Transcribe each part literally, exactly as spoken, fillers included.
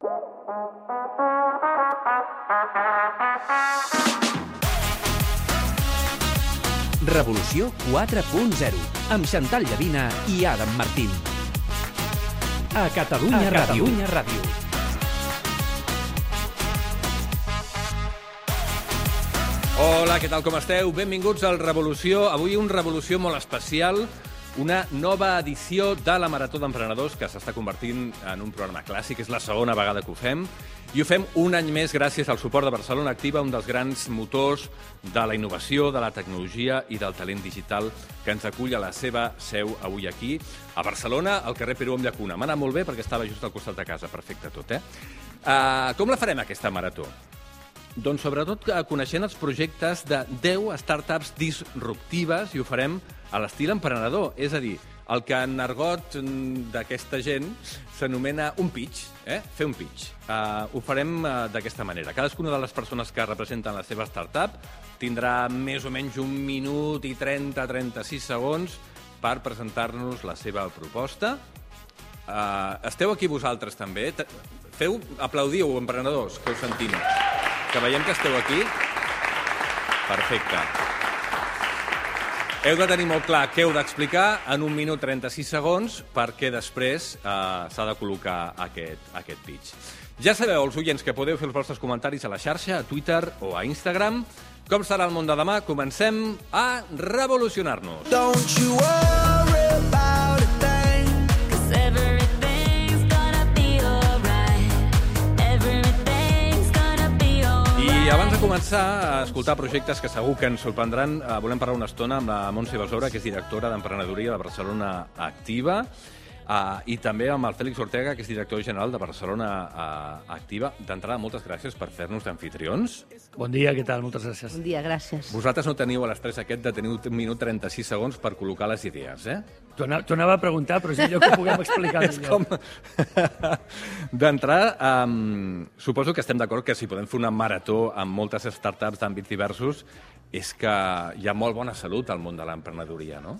Revolució quatre punt zero, amb Xantal Llavina i Adam Martín. A Catalunya Ràdio. Catalunya Ràdio. Hola, què tal, com esteu? Benvinguts al Revolució. Avui un Revolució molt especial, una nova edició de la Marató d'Emprenedors que s'està convertint en un programa clàssic. És la segona vegada que ho fem. I ho fem un any més gràcies al suport de Barcelona Activa, un dels grans motors de la innovació, de la tecnologia i del talent digital que ens acull a la seva seu avui aquí, a Barcelona, al carrer Perú amb Llacuna. M'ha anat molt bé perquè estava just al costat de casa. Perfecte tot, eh? Uh, com la farem, aquesta marató? Doncs sobretot coneixent els projectes de deu startups disruptives i ho farem a l'estil emprenedor. És a dir, el que en argot d'aquesta gent s'anomena un pitch, eh? Fer un pitch. Uh, ho farem uh, d'aquesta manera. Cadascuna de les persones que representen la seva startup tindrà més o menys un minut i trenta a trenta-sis segons per presentar-nos la seva proposta. Uh, esteu aquí vosaltres també. Feu, aplaudiu, emprenedors, que us sentim. Que veiem que esteu aquí. Perfecte. Heu de tenir molt clar què heu d'explicar en un minut trenta-sis segons perquè després eh, s'ha de col·locar aquest, aquest pitch. Ja sabeu, els oients, que podeu fer els vostres comentaris a la xarxa, a Twitter o a Instagram. Com serà el món de demà? Comencem a revolucionar-nos. Don't you worry about a thing, 'cause everything's gonna be alright. Everything's gonna be alright. I abans de començar a escoltar projectes que segur que ens sorprendran, eh, volem parlar una estona amb la Montse Besora, que és directora d'Emprenedoria de Barcelona Activa, uh, i també amb el Fèlix Ortega, que és director general de Barcelona uh, Activa. D'entrada, moltes gràcies per fer-nos d'anfitrions. Bon dia, què tal? Moltes gràcies. Bon dia, gràcies. Vosaltres no teniu l'estrès aquest de tenir un minut trenta-sis segons per col·locar les idees, eh? T'ho anava a preguntar, però és allò que puguem explicar millor. Com... D'entrada, um, suposo que estem d'acord que si podem fer una marató amb moltes startups d'àmbits diversos és que hi ha molt bona salut al món de l'emprenedoria, no?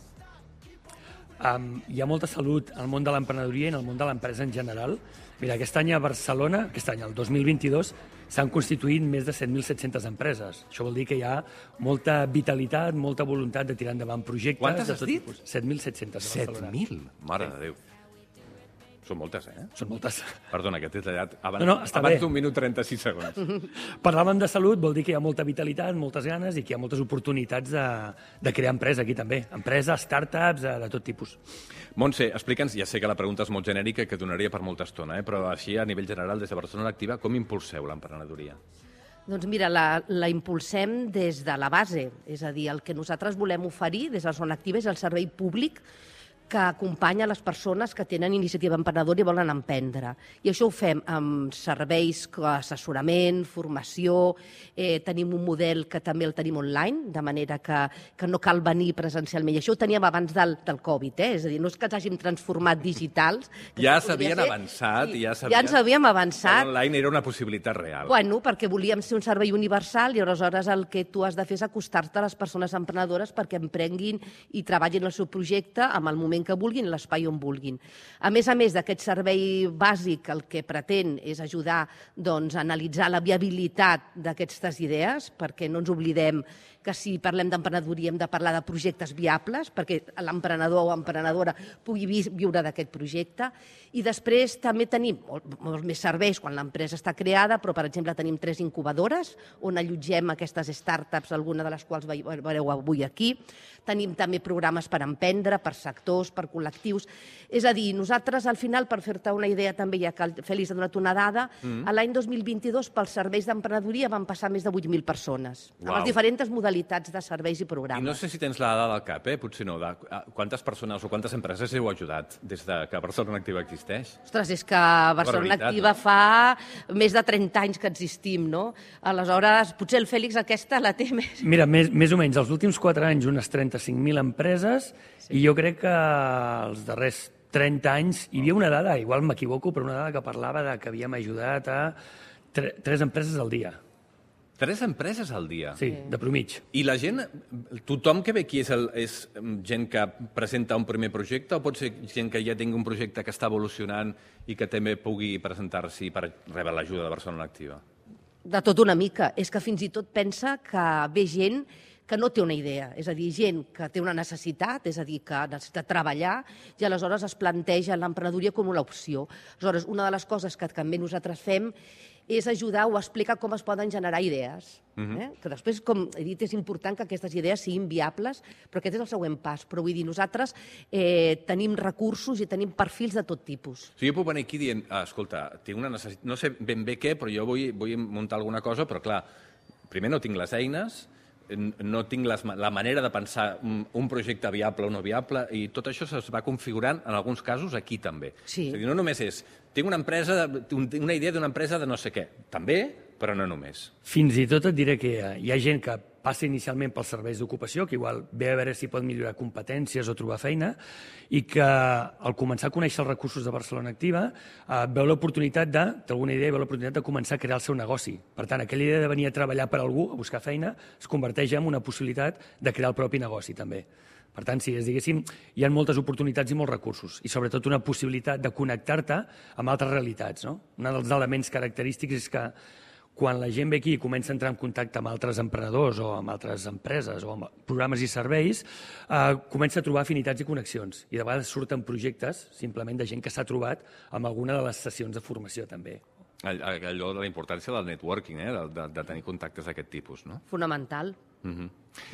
Um, hi ha molta salut al món de l'emprenedoria i en el món de l'empresa en general. Mira, aquest any a Barcelona, aquest any, el dos mil vint-i-dos, s'han constituït més de set mil set-centes empreses. Això vol dir que hi ha molta vitalitat, molta voluntat de tirar endavant projectes. Quantes has dit? set mil set-centes a Barcelona. set mil? Mare de Déu. Són moltes, eh? Són moltes. Perdona, que t'he tallat abans, no, no, abans d'un minut trenta-sis segons. Parlàvem de salut, vol dir que hi ha molta vitalitat, moltes ganes i que hi ha moltes oportunitats de, de crear empresa aquí també. Empresa, startups, de tot tipus. Montse, explica'ns, ja sé que la pregunta és molt genèrica i que donaria per molta estona, eh? Però així, a nivell general, des de Barcelona Activa, com impulseu l'emprenedoria? Doncs mira, la, la impulsem des de la base. És a dir, el que nosaltres volem oferir des de Barcelona Activa és el servei públic que acompanya les persones que tenen iniciativa emprenedora i volen emprendre. I això ho fem amb serveis, assessorament, formació, eh, tenim un model que també el tenim online, de manera que, que no cal venir presencialment. I això ho teníem abans del, del Covid, eh? És a dir, no és que ens hàgim transformat digitals. Ja s'havien avançat. Sí, ja, ja ens havíem avançat. L'online era una possibilitat real. Bueno, perquè volíem ser un servei universal i aleshores el que tu has de fer és acostar-te a les persones emprenedores perquè emprenguin i treballin el seu projecte amb el moment que vulguin, l'espai on vulguin. A més a més d'aquest servei bàsic, el que pretén és ajudar doncs, a analitzar la viabilitat d'aquestes idees, perquè no ens oblidem que si parlem d'emprenedoria hem de parlar de projectes viables, perquè l'emprenedor o emprenedora pugui viure d'aquest projecte. I després també tenim molts més serveis quan l'empresa està creada, però, per exemple, tenim tres incubadores on allotgem aquestes startups, alguna de les quals veureu avui aquí. Tenim també programes per emprendre, per sectors, per col·lectius. És a dir, nosaltres, al final, per fer-te una idea també, ja que el Fèlix ha donat una dada, mm. l'any dos mil vint-i-dos pels serveis d'emprenedoria van passar més de vuit mil persones, wow. amb les diferents modalitats de serveis i programes. I no sé si tens la dada al cap, eh? Potser no. De quantes persones o quantes empreses heu ajudat des de que Barcelona Activa existeix? Ostres, és que Barcelona Activa fa més de trenta anys que existim, no? Aleshores, potser el Fèlix aquesta la té més... Mira, més, més o menys, els últims quatre anys unes trenta-cinc mil empreses sí. I jo crec que els darrers trenta anys hi havia una dada, igual m'equivoco, però una dada que parlava de que havíem ajudat a tre- tres empreses al dia. Tres empreses al dia? Sí, de promig. I la gent, tothom que ve aquí és, el, és gent que presenta un primer projecte o pot ser gent que ja tingui un projecte que està evolucionant i que també pugui presentar-s'hi per rebre l'ajuda de Barcelona Activa? De tot una mica. És que fins i tot pensa que ve gent que no té una idea, és a dir, gent que té una necessitat, és a dir, que necessita treballar, i aleshores es planteja l'emprenedoria com una opció. Aleshores, una de les coses que també nosaltres fem és ajudar o explicar com es poden generar idees. eh? Que després, com he dit, és important que aquestes idees siguin viables, però aquest és el següent pas. Però vull dir, nosaltres eh, tenim recursos i tenim perfils de tot tipus. O sigui, jo puc venir aquí dient, ah, escolta, tinc una necessitat, no sé ben bé què, però jo vull, vull muntar alguna cosa, però clar, primer no tinc les eines, no tinc les, la manera de pensar un, un projecte viable o no viable, i tot això es va configurant, en alguns casos, aquí també. Sí. És a dir, no només és, tinc una empresa, una idea d'una empresa de no sé què. També, però no només. Fins i tot et diré que hi ha gent que passa inicialment pels serveis d'ocupació, que igual ve a veure si pot millorar competències o trobar feina, i que al començar a conèixer els recursos de Barcelona Activa eh, veu l'oportunitat de, d'alguna idea, veu l'oportunitat de començar a crear el seu negoci. Per tant, aquella idea de venir a treballar per algú, a buscar feina, es converteix en una possibilitat de crear el propi negoci també. Per tant, sí, és, diguéssim, hi ha moltes oportunitats i molts recursos, i sobretot una possibilitat de connectar-te amb altres realitats. No? Un dels elements característics és que quan la gent ve aquí i comença a entrar en contacte amb altres emprenedors o amb altres empreses o amb programes i serveis, eh, comença a trobar afinitats i connexions. I de vegades surten projectes simplement de gent que s'ha trobat amb alguna de les sessions de formació també. Allò de la importància del networking, eh? de, de, de tenir contactes d'aquest tipus, no? Fonamental. Uh-huh.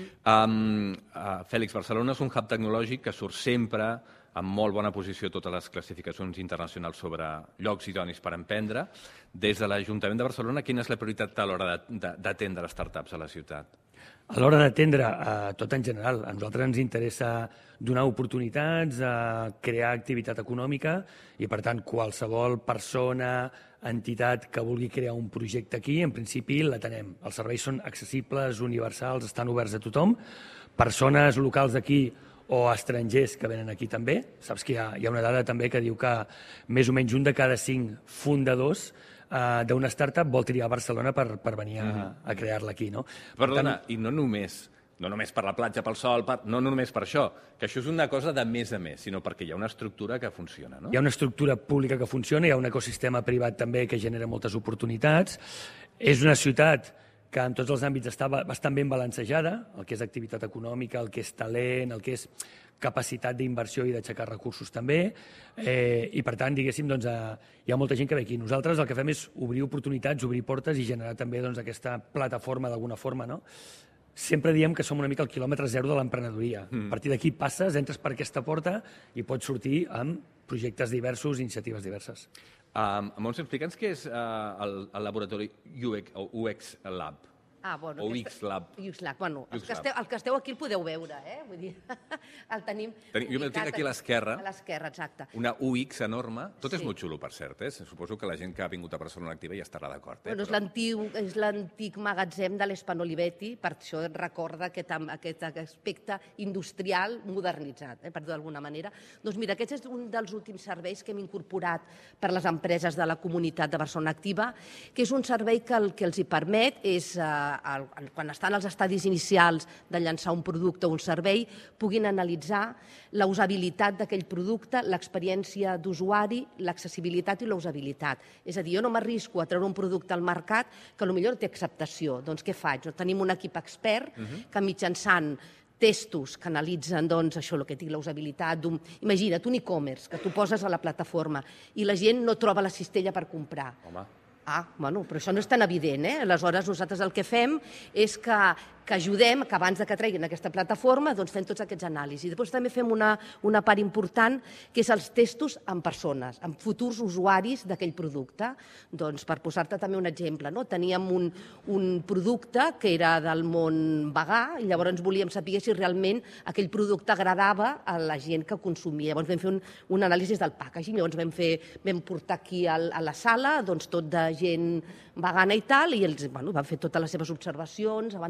um, uh, Fèlix, Barcelona és un hub tecnològic que surt sempre amb molt bona posició a totes les classificacions internacionals sobre llocs idonis per emprendre. Des de l'Ajuntament de Barcelona, quina és la prioritat a l'hora d'atendre les startups a la ciutat? A l'hora d'atendre eh, tot en general, a nosaltres ens interessa donar oportunitats, eh, crear activitat econòmica i, per tant, qualsevol persona, entitat que vulgui crear un projecte aquí, en principi l'atenem. Els serveis són accessibles, universals, estan oberts a tothom. Persones locals d'aquí o estrangers que venen aquí també. Saps que hi ha, hi ha una dada també que diu que més o menys un de cada cinc fundadors uh, d'una startup vol triar Barcelona per, per venir a, a crear-la aquí. No? Perdona, tant... i no només, no només per la platja, pel sol, per... no només per això, que això és una cosa de més a més, sinó perquè hi ha una estructura que funciona. No? Hi ha una estructura pública que funciona, hi ha un ecosistema privat també que genera moltes oportunitats. És una ciutat que en tots els àmbits està bastant ben balancejada, el que és activitat econòmica, el que és talent, el que és capacitat d'inversió i d'aixecar recursos també, eh, i per tant, diguéssim, doncs, eh, hi ha molta gent que ve aquí. Nosaltres el que fem és obrir oportunitats, obrir portes i generar també doncs, aquesta plataforma d'alguna forma, no? Sempre diem que som una mica el quilòmetre zero de l'emprenedoria. Mm. A partir d'aquí passes, entres per aquesta porta i pots sortir amb projectes diversos, iniciatives diverses. Um, Montse, explica'ns què és uh, el, el laboratori U X, o U X Lab. Ah, bueno, o U X Lab. U X Lab. Bueno, els que, esteu, els que esteu aquí el podeu veure, eh? Vull dir, el tenim... Tenim jo el tinc aquí a l'esquerra. A l'esquerra, exacte. Una U X enorme. Tot Sí. és molt xulo, per cert, eh? Suposo que la gent que ha vingut a Barcelona Activa ja estarà d'acord. Eh? Bueno, és Però- l'antic- és l'antic magatzem de l'Espano Olivetti, per això et recorda aquest, am- aquest aspecte industrial modernitzat, eh, per dir-ho d'alguna manera. Doncs mira, aquest és un dels últims serveis que hem incorporat per les empreses de la comunitat de Barcelona Activa, que és un servei que el que els hi permet és, eh, el, el, quan estan als estadis inicials de llançar un producte o un servei, puguin analitzar la usabilitat d'aquell producte, l'experiència d'usuari, l'accessibilitat i la usabilitat. És a dir, jo no m'arrisco a treure un producte al mercat que potser no té acceptació. Doncs què faig? Tenim un equip expert que mitjançant testos que analitzen doncs, això, el que dic, la usabilitat d'un... Imagina't un e-commerce que tu poses a la plataforma i la gent no troba la cistella per comprar. Home. Ah, bueno, però això no és tan evident, eh? Aleshores, nosaltres el que fem és que, que ajudem, que abans de que treguin aquesta plataforma, doncs fem tots aquests anàlisis. Després també fem una, una part important, que és els testos en persones, en futurs usuaris d'aquell producte. Doncs, per posar-te també un exemple, no? Teníem un, un producte que era del món vegà, i llavors volíem saber si realment aquell producte agradava a la gent que consumia. Llavors vam fer un, un anàlisi del packaging, llavors vam, fer, vam portar aquí al, a la sala doncs, tot de gent vegana i tal, i ells bueno, van fer totes les seves observacions abans de treure el producte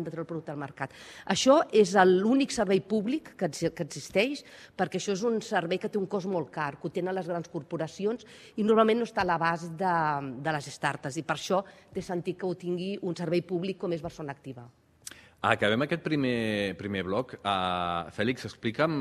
respecte al mercat. Això és l'únic servei públic que existeix, perquè això és un servei que té un cost molt car, que ho tenen les grans corporacions i normalment no està a l'abast de, de les startups, i per això té sentit que ho tingui un servei públic com és Barcelona Activa. Acabem aquest primer, primer bloc. Uh, Fèlix, explica'm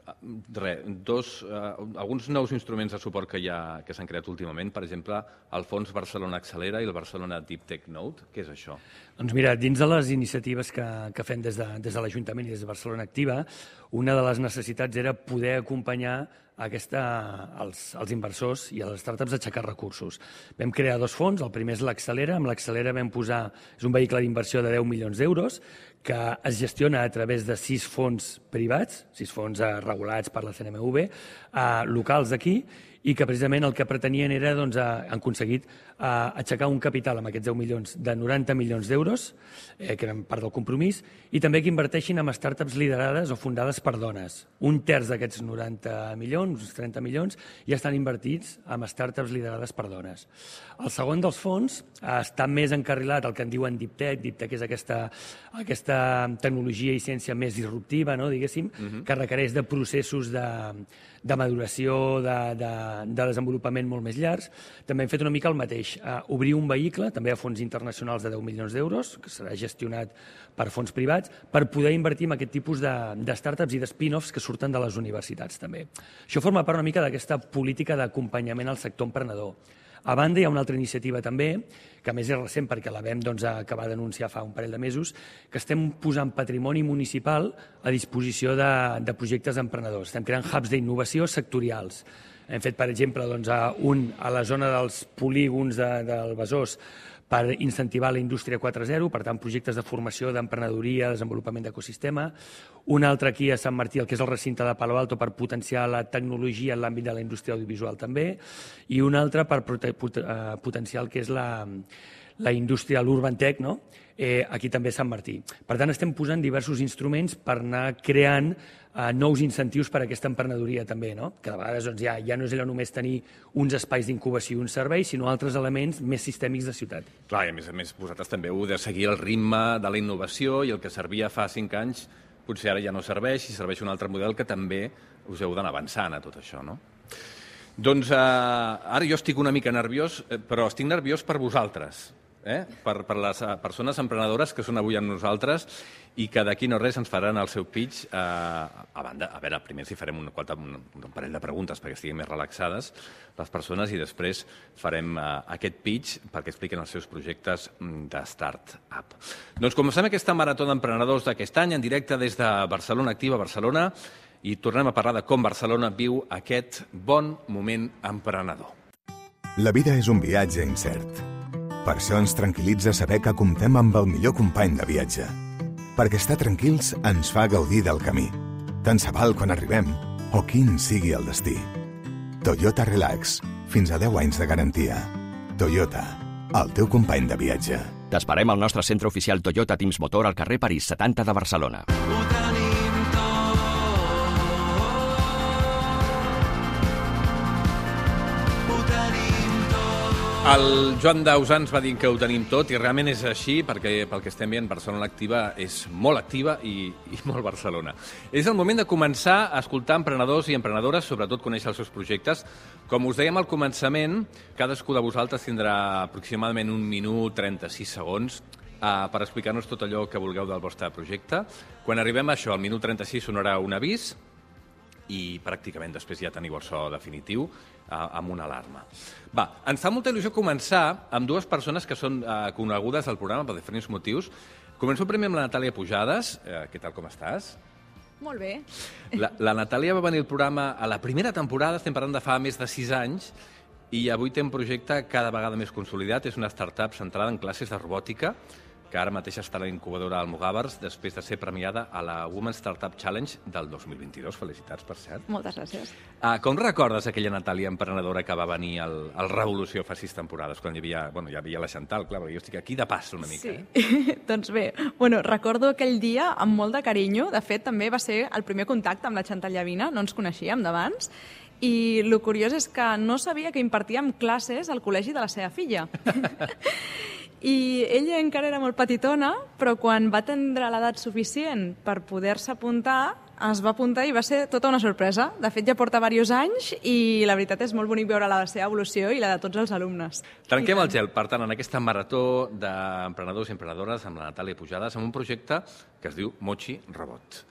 re, dos, uh, alguns nous instruments de suport que, hi ha, que s'han creat últimament, per exemple, el Fons Barcelona Accelera i el Barcelona Deep Tech Node. Què és això? Doncs mira, dins de les iniciatives que, que fem des de, des de l'Ajuntament i des de Barcelona Activa, una de les necessitats era poder acompanyar aquesta, els, els inversors i a les startups a aixecar recursos. Vam crear dos fons, el primer és l'Accelera, amb l'Accelera vam posar, és un vehicle d'inversió de deu milions d'euros, que es gestiona a través de sis fons privats, sis fons eh, regulats per la C N M V, eh, locals d'aquí, i que precisament el que pretenien era, doncs, a, han aconseguit a, aixecar un capital amb aquests deu milions de noranta milions d'euros, eh, que eren part del compromís, i també que inverteixin en startups liderades o fundades per dones. Un terç d'aquests noranta milions, uns trenta milions, ja estan invertits en startups liderades per dones. El segon dels fons eh, està més encarrilat al que en diuen Deep Tech. Deep Tech és aquesta, aquesta tecnologia i ciència més disruptiva, no, diguéssim, uh-huh. que requereix de processos de, de maduració, de, de, de desenvolupament molt més llargs. També hem fet una mica el mateix, eh, obrir un vehicle, també a fons internacionals de deu milions d'euros, que serà gestionat per fons privats, per poder invertir en aquest tipus de, de startups i de spin-offs que surten de les universitats també. Això forma part una mica d'aquesta política d'acompanyament al sector emprenedor. A banda, hi ha una altra iniciativa també, que a més és recent perquè la vam doncs, acabar d'anunciar fa un parell de mesos, que estem posant patrimoni municipal a disposició de, de projectes emprenedors. Estem creant hubs d'innovació sectorials. Hem fet, per exemple, doncs, un a la zona dels polígons de, del Besòs per incentivar la indústria quatre zero, per tant, projectes de formació, d'emprenedoria, desenvolupament d'ecosistema. Un altre aquí a Sant Martí, el que és el recinte de Palo Alto, per potenciar la tecnologia en l'àmbit de la indústria audiovisual també, i un altre per potenciar el que és la, la indústria, l'Urban Tech, no? eh, aquí també a Sant Martí. Per tant, estem posant diversos instruments per anar creant Uh, nous incentius per a aquesta emprenedoria també, no? Que de vegades doncs, ja, ja no és allò només tenir uns espais d'incubació i un servei, sinó altres elements més sistèmics de ciutat. Clar, i a més a més vosaltres també heu de seguir el ritme de la innovació i el que servia fa cinc anys potser ara ja no serveix i serveix un altre model que també us heu d'anar avançant a tot això, no? Doncs eh, ara jo estic una mica nerviós, però estic nerviós per vosaltres, eh? per, per les persones emprenedores que són avui amb nosaltres i que d'aquí no res ens faran el seu pitch. Eh, a banda, a veure, primer si farem un, un, un parell de preguntes perquè estiguin més relaxades les persones i després farem eh, aquest pitch perquè expliquen els seus projectes de start-up. Doncs comencem aquesta marató d'emprenedors d'aquest any en directe des de Barcelona Activa, Barcelona, i tornem a parlar de com Barcelona viu aquest bon moment emprenedor. La vida és un viatge incert. Per això ens tranquil·litza saber que comptem amb el millor company de viatge. Perquè estar tranquils ens fa gaudir del camí, tant se val quan arribem o quin sigui el destí. Toyota Relax, fins a deu anys de garantia. Toyota, el teu company de viatge. T'esperem al nostre centre oficial Toyota Teams Motor al carrer París setanta de Barcelona. El Joan Dausà ens va dir que ho tenim tot i realment és així perquè pel que estem veient Barcelona Activa és molt activa i, i molt Barcelona. És el moment de començar a escoltar emprenedors i emprenedores, sobretot conèixer els seus projectes. Com us dèiem al començament, cadascú de vosaltres tindrà aproximadament un minut, trenta-sis segons eh, per explicar-nos tot allò que vulgueu del vostre projecte. Quan arribem a això, al minut trenta-sis sonarà un avís i pràcticament després ja teniu el so definitiu eh, amb una alarma. Va, ens fa molta il·lusió començar amb dues persones que són eh, conegudes al programa per diferents motius. Començo primer amb la Natàlia Pujades. Eh, què tal, com estàs? Molt bé. La, la Natàlia va venir al programa a la primera temporada, estem parlant de fa més de sis anys, i avui té un projecte cada vegada més consolidat. És una startup centrada en classes de robòtica, que ara mateix està a la incubadora Almogàvers, després de ser premiada a la Women Startup Challenge del dos mil vint-i-dos. Felicitats, per cert. Moltes gràcies. Uh, com recordes aquella Natàlia emprenedora que va venir al, al Revolució fa sis temporades, quan hi havia, bueno, hi havia la Chantal, clar, perquè jo estic aquí de pas una mica. Sí. Eh? Doncs bé, bueno, recordo aquell dia amb molt de carinyo. De fet, també va ser el primer contacte amb la Chantal Llavina, no ens coneixíem d'abans, i el curiós és que no sabia que impartíem classes al col·legi de la seva filla. I ella encara era molt petitona, però quan va tindre l'edat suficient per poder-se apuntar, es va apuntar i va ser tota una sorpresa. De fet, ja porta diversos anys i la veritat és molt bonic veure la seva evolució i la de tots els alumnes. Trenquem el gel, per tant, en aquesta marató d'emprenedors i emprenedores amb la Natàlia Pujades, amb un projecte que es diu Mochi Robot.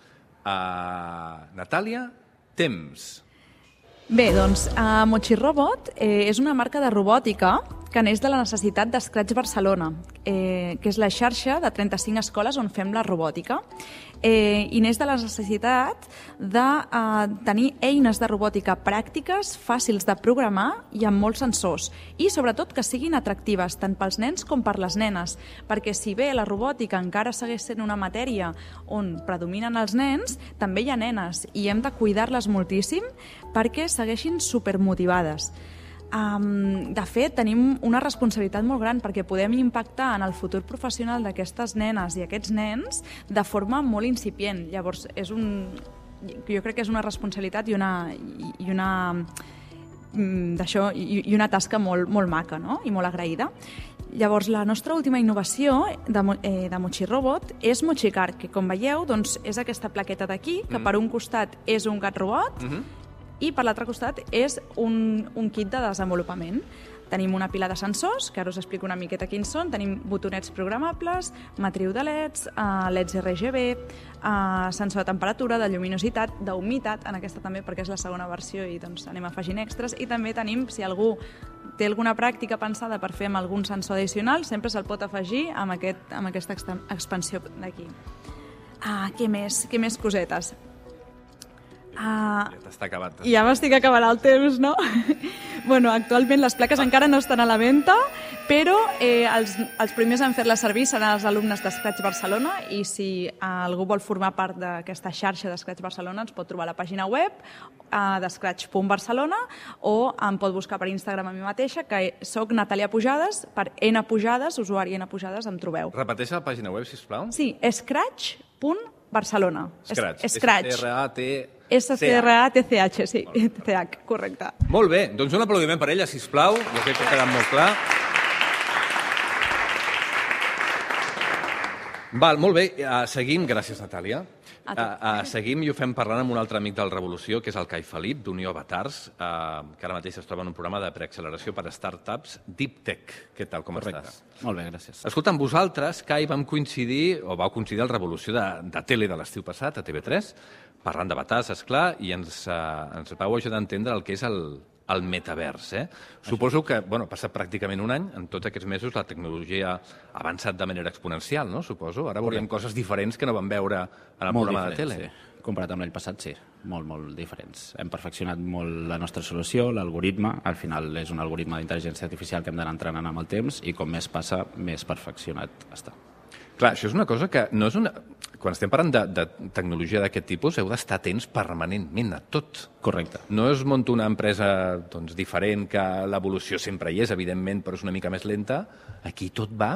Uh, Natàlia, temps. Bé, doncs, uh, Mochi Robot eh, és una marca de robòtica que neix de la necessitat d'Scratch Barcelona, eh, que és la xarxa de trenta-cinc escoles on fem la robòtica. Eh, I neix de la necessitat de eh, tenir eines de robòtica pràctiques, fàcils de programar i amb molts sensors. I, sobretot, que siguin atractives tant pels nens com per les nenes. Perquè si bé la robòtica encara segueix sent una matèria on predominen els nens, també hi ha nenes i hem de cuidar-les moltíssim perquè segueixin supermotivades. Um, de fet, tenim una responsabilitat molt gran perquè podem impactar en el futur professional d'aquestes nenes i aquests nens de forma molt incipient. Llavors, és un, jo crec que és una responsabilitat i una, i una, d'això, i, i una tasca molt, molt maca, no? I molt agraïda. Llavors, la nostra última innovació de, eh, de Mochi Robot és Mochi Car, que com veieu doncs, és aquesta plaqueta d'aquí, que mm. per un costat és un gat robot, mm-hmm. i per l'altre costat és un, un kit de desenvolupament. Tenim una pila de sensors, que ara us explico una miqueta quins són. Tenim botonets programables, matriu de leds, uh, leds R G B, uh, sensor de temperatura, de lluminositat, d'humitat, en aquesta també perquè és la segona versió i doncs anem afegint extras. I també tenim, si algú té alguna pràctica pensada per fer amb algun sensor addicional, sempre se'l pot afegir amb, aquest, amb aquesta expansió d'aquí. Uh, què més? Què més cosetes? Uh, ja t'està acabat. Ja m'estic acabant el temps, no? Bueno, actualment les plaques encara no estan a la venda, però eh, els, els primers en fer-les servir seran els alumnes d'Scratch Barcelona i si algú vol formar part d'aquesta xarxa d'Scratch Barcelona ens pot trobar a la pàgina web uh, de scratch punt barcelona o em pot buscar per Instagram a mi mateixa, que soc Natàlia Pujades, per N Pujades, usuari N Pujades, em trobeu. Repeteix la pàgina web, sisplau. Sí, scratch punt barcelona. Scratch. Scratch. S R A T S C R A T C H, sí, T C H, correcte. Molt bé, doncs un aplaudiment per ella, sisplau, jo crec que ha quedat molt clar. Val, molt bé, uh, seguim, gràcies Natàlia. Uh, uh, seguim i ho fem parlant amb un altre amic del Revolució, que és el Cai Felip, d'Unió Avatars, uh, que ara mateix es troba en un programa de preacceleració per a startups Deep Tech. Què tal, com Correcte. estàs? Molt bé, gràcies. Escolta, amb vosaltres, Cai, vam coincidir, o vau coincidir al Revolució de, de tele de l'estiu passat, a T V tres, parlant d'avatars, esclar, i ens, uh, ens vau ajudar a entendre el que és el, el metavers. Eh? Suposo que, bueno, ha passat pràcticament un any, en tots aquests mesos la tecnologia ha avançat de manera exponencial, no? Suposo. Ara veuríem coses diferents que no vam veure en el molt programa diferents, de tele. Sí. Comparat amb l'any passat, sí. Molt, molt diferents. Hem perfeccionat molt la nostra solució, l'algoritme. Al final és un algoritme d'intel·ligència artificial que hem d'anar entrenant amb el temps i com més passa, més perfeccionat està. Clar, això és una cosa que no és una... Quan estem parlant de, de tecnologia d'aquest tipus, heu d'estar atents permanentment a tot. Correcte. No es munta una empresa doncs, diferent, que l'evolució sempre hi és, evidentment, però és una mica més lenta. Aquí tot va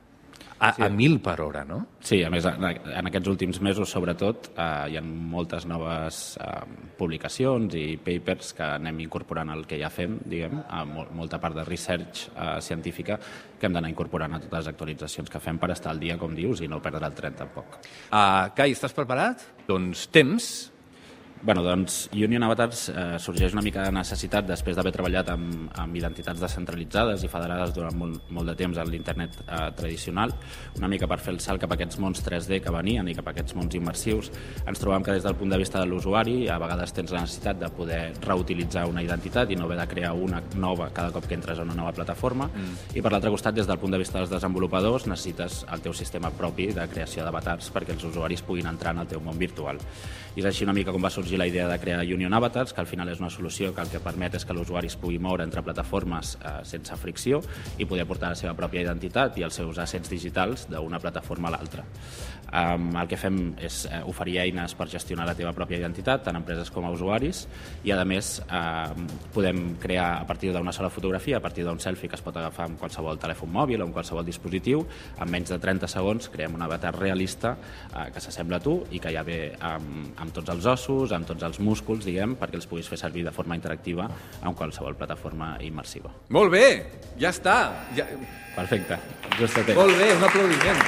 a, sí. a mil per hora, no? Sí, a més, en aquests últims mesos, sobretot, eh, hi ha moltes noves eh, publicacions i papers que anem incorporant al que ja fem, diguem, a molta part de research eh, científica que hem d'anar incorporant a totes les actualitzacions que fem per estar al dia, com dius, i no perdre el tren tampoc. Uh, Cai, estàs preparat? Doncs temps. Bueno, doncs Union Avatars eh, sorgeix una mica de necessitat després d'haver treballat amb, amb identitats descentralitzades i federades durant molt, molt de temps en l'internet eh, tradicional, una mica per fer el salt cap a aquests mons tres D que venien i cap a aquests mons immersius. Ens trobam que des del punt de vista de l'usuari a vegades tens la necessitat de poder reutilitzar una identitat i no haver de crear una nova cada cop que entres a una nova plataforma, mm. i per l'altre costat, des del punt de vista dels desenvolupadors, necessites el teu sistema propi de creació d'avatars perquè els usuaris puguin entrar en el teu món virtual. I és així una mica com va sorgir la idea de crear Union Avatars, que al final és una solució que el que permet és que l'usuari es pugui moure entre plataformes eh, sense fricció i poder portar la seva pròpia identitat i els seus assets digitals d'una plataforma a l'altra. Um, el que fem és eh, oferir eines per gestionar la teva pròpia identitat, tant a empreses com a usuaris, i a més eh, podem crear a partir d'una sola fotografia, a partir d'un selfie que es pot agafar amb qualsevol telèfon mòbil o amb qualsevol dispositiu, en menys de trenta segons creem un avatar realista eh, que s'assembla a tu i que ja ve amb, amb tots els ossos, amb amb tots els músculs, diguem, perquè els puguis fer servir de forma interactiva en qualsevol plataforma immersiva. Molt bé, ja està. Ja... Perfecte, just a temps. Molt bé, un aplaudiment.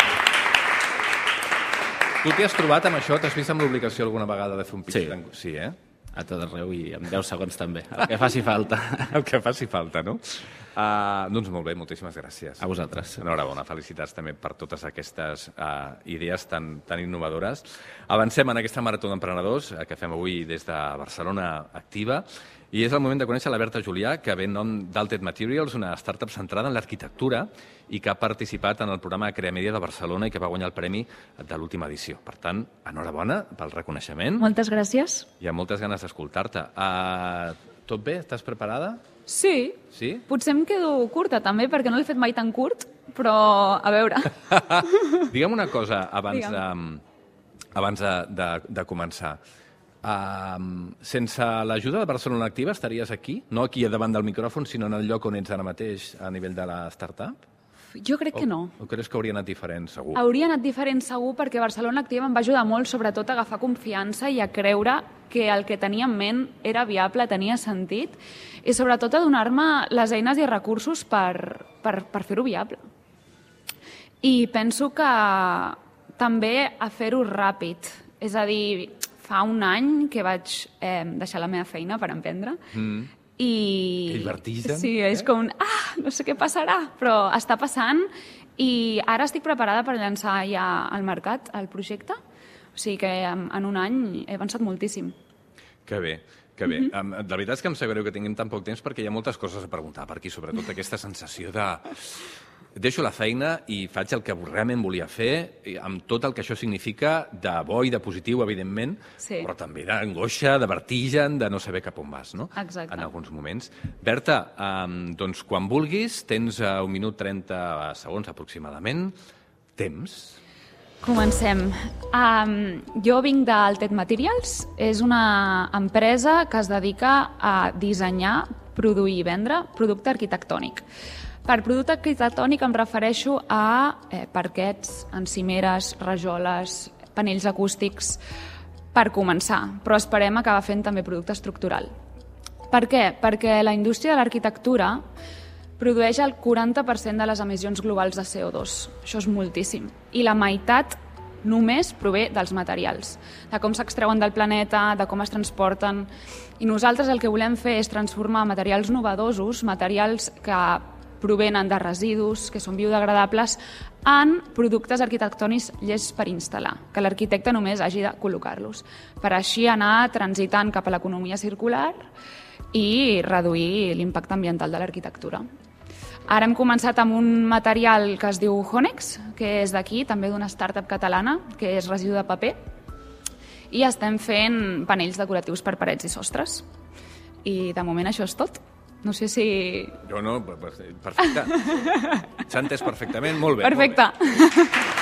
Tu t'hi has trobat amb això? T'has vist amb l'obligació alguna vegada de fer un pitch? Sí. Sí, eh? A tot arreu i en deu segons també. El que faci falta. El que faci falta, no? Uh, doncs molt bé, moltíssimes gràcies. A vosaltres. Enhorabona, felicitats també per totes aquestes uh, idees tan, tan innovadores. Avancem en aquesta marató d'emprenedors uh, que fem avui des de Barcelona Activa i és el moment de conèixer la Berta Julià, que ve en nom d'Alted Materials, una startup centrada en l'arquitectura i que ha participat en el programa Creamedia de Barcelona i que va guanyar el premi de l'última edició. Per tant, enhorabona pel reconeixement. Moltes gràcies. Hi ha moltes ganes d'escoltar-te. Uh, tot bé? Estàs preparada? Sí. Sí? Potser em quedo curta, també, perquè no l'he fet mai tan curt, però a veure. Digue'm una cosa, abans de, Digue'm. abans de, de, de començar. Uh, sense l'ajuda de Barcelona Activa estaries aquí? No aquí davant del micròfon, sinó en el lloc on ets ara mateix a nivell de la startup? Jo crec que no. O, o creus que hauria anat diferent, segur? Hauria anat diferent segur perquè Barcelona Activa em va ajudar molt, sobretot a agafar confiança i a creure que el que tenia en ment era viable, tenia sentit, i sobretot a donar-me les eines i recursos per, per, per fer-ho viable. I penso que també a fer-ho ràpid, és a dir, fa un any que vaig eh, deixar la meva feina per emprendre, mm. i... Que vertigen. Sí, és eh? com un, ah, no sé què passarà, però està passant i ara estic preparada per llançar ja al mercat el projecte. O sigui que en, en un any he avançat moltíssim. Que bé, que bé. Mm-hmm. La veritat és que em sap greu que tinguem tan poc temps perquè hi ha moltes coses a preguntar per aquí, sobretot aquesta sensació de... Deixo la feina i faig el que realment volia fer, amb tot el que això significa de bo i de positiu, evidentment, sí. Però també d'angoixa, de vertigen, de no saber cap on vas, no? Exacte. En alguns moments. Berta, um, doncs quan vulguis, tens uh, un minut trenta segons aproximadament. Temps? Comencem. Um, jo vinc d'Alted Materials, és una empresa que es dedica a dissenyar, produir i vendre producte arquitectònic. Per producte arquitectònic em refereixo a eh, parquets, encimeres, rajoles, panells acústics, per començar, però esperem acabar fent també producte estructural. Per què? Perquè la indústria de l'arquitectura produeix el quaranta per cent de les emissions globals de C O dos. Això és moltíssim. I la meitat només prové dels materials, de com s'extreuen del planeta, de com es transporten. I nosaltres el que volem fer és transformar materials novedosos, materials que provenen de residus, que són biodegradables, en productes arquitectònics llests per instal·lar, que l'arquitecte només hagi de col·locar-los, per així anar transitant cap a l'economia circular i reduir l'impacte ambiental de l'arquitectura. Ara hem començat amb un material que es diu Honex, que és d'aquí, també d'una startup catalana, que és residu de paper, i estem fent panells decoratius per parets i sostres. I de moment això és tot. No sé si... Jo no, perfecte. S'ha entès perfectament, molt bé. Perfecte. Molt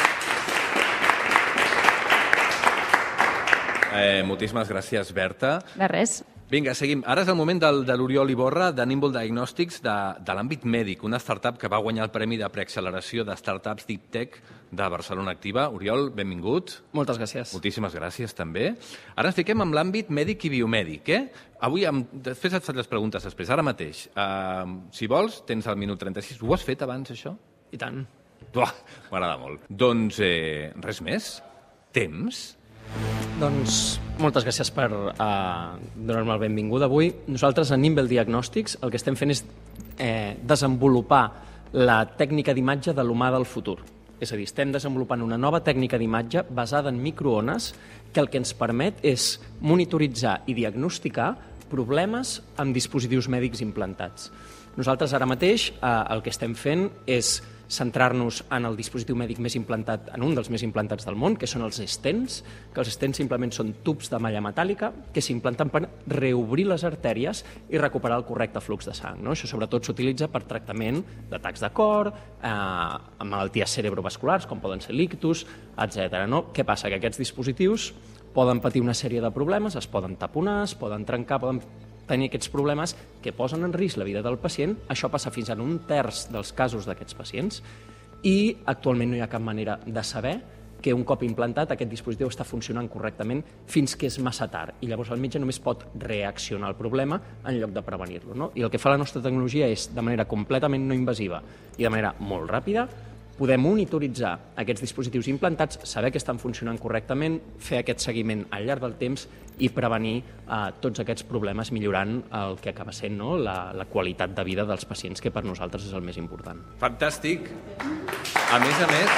bé. Eh, moltíssimes gràcies, Berta. De res. Vinga, seguim. Ara és el moment del, de l'Oriol Iborra, de Nimble Diagnostics, de, de l'àmbit mèdic, una startup que va guanyar el Premi de Preacceleració de Startups Deep Tech de Barcelona Activa. Oriol, benvingut. Moltes gràcies. Moltíssimes gràcies, també. Ara ens fiquem amb l'àmbit mèdic i biomèdic, eh? Avui, amb, després et faig les preguntes després. Ara mateix, uh, si vols, tens el minut trenta-sis. Ho has fet abans, això? I tant. Uah, m'agrada molt. Doncs, eh, res més? Temps? Doncs moltes gràcies per uh, donar-me el benvingut avui. Nosaltres a Nimble Diagnostics el que estem fent és eh, desenvolupar la tècnica d'imatge de l'humà del futur. És a dir, estem desenvolupant una nova tècnica d'imatge basada en microones que el que ens permet és monitoritzar i diagnosticar problemes amb dispositius mèdics implantats. Nosaltres ara mateix eh, el que estem fent és centrar-nos en el dispositiu mèdic més implantat, en un dels més implantats del món, que són els stents, que els stents simplement són tubs de malla metàl·lica que s'implanten per reobrir les artèries i recuperar el correcte flux de sang. No? Això sobretot s'utilitza per tractament d'atacs de cor, eh, malalties cerebrovasculars, com poden ser l'ictus, etcètera. No? Què passa? Que aquests dispositius poden patir una sèrie de problemes, es poden taponar, es poden trencar, poden tenir aquests problemes que posen en risc la vida del pacient. Això passa fins en un terç dels casos d'aquests pacients i actualment no hi ha cap manera de saber que un cop implantat aquest dispositiu està funcionant correctament fins que és massa tard i llavors el metge només pot reaccionar al problema en lloc de prevenir-lo. No? I el que fa la nostra tecnologia és, de manera completament no invasiva i de manera molt ràpida, poder monitoritzar aquests dispositius implantats, saber que estan funcionant correctament, fer aquest seguiment al llarg del temps i prevenir eh, tots aquests problemes millorant el que acaba sent no? la, la qualitat de vida dels pacients, que per nosaltres és el més important. Fantàstic. A més a més,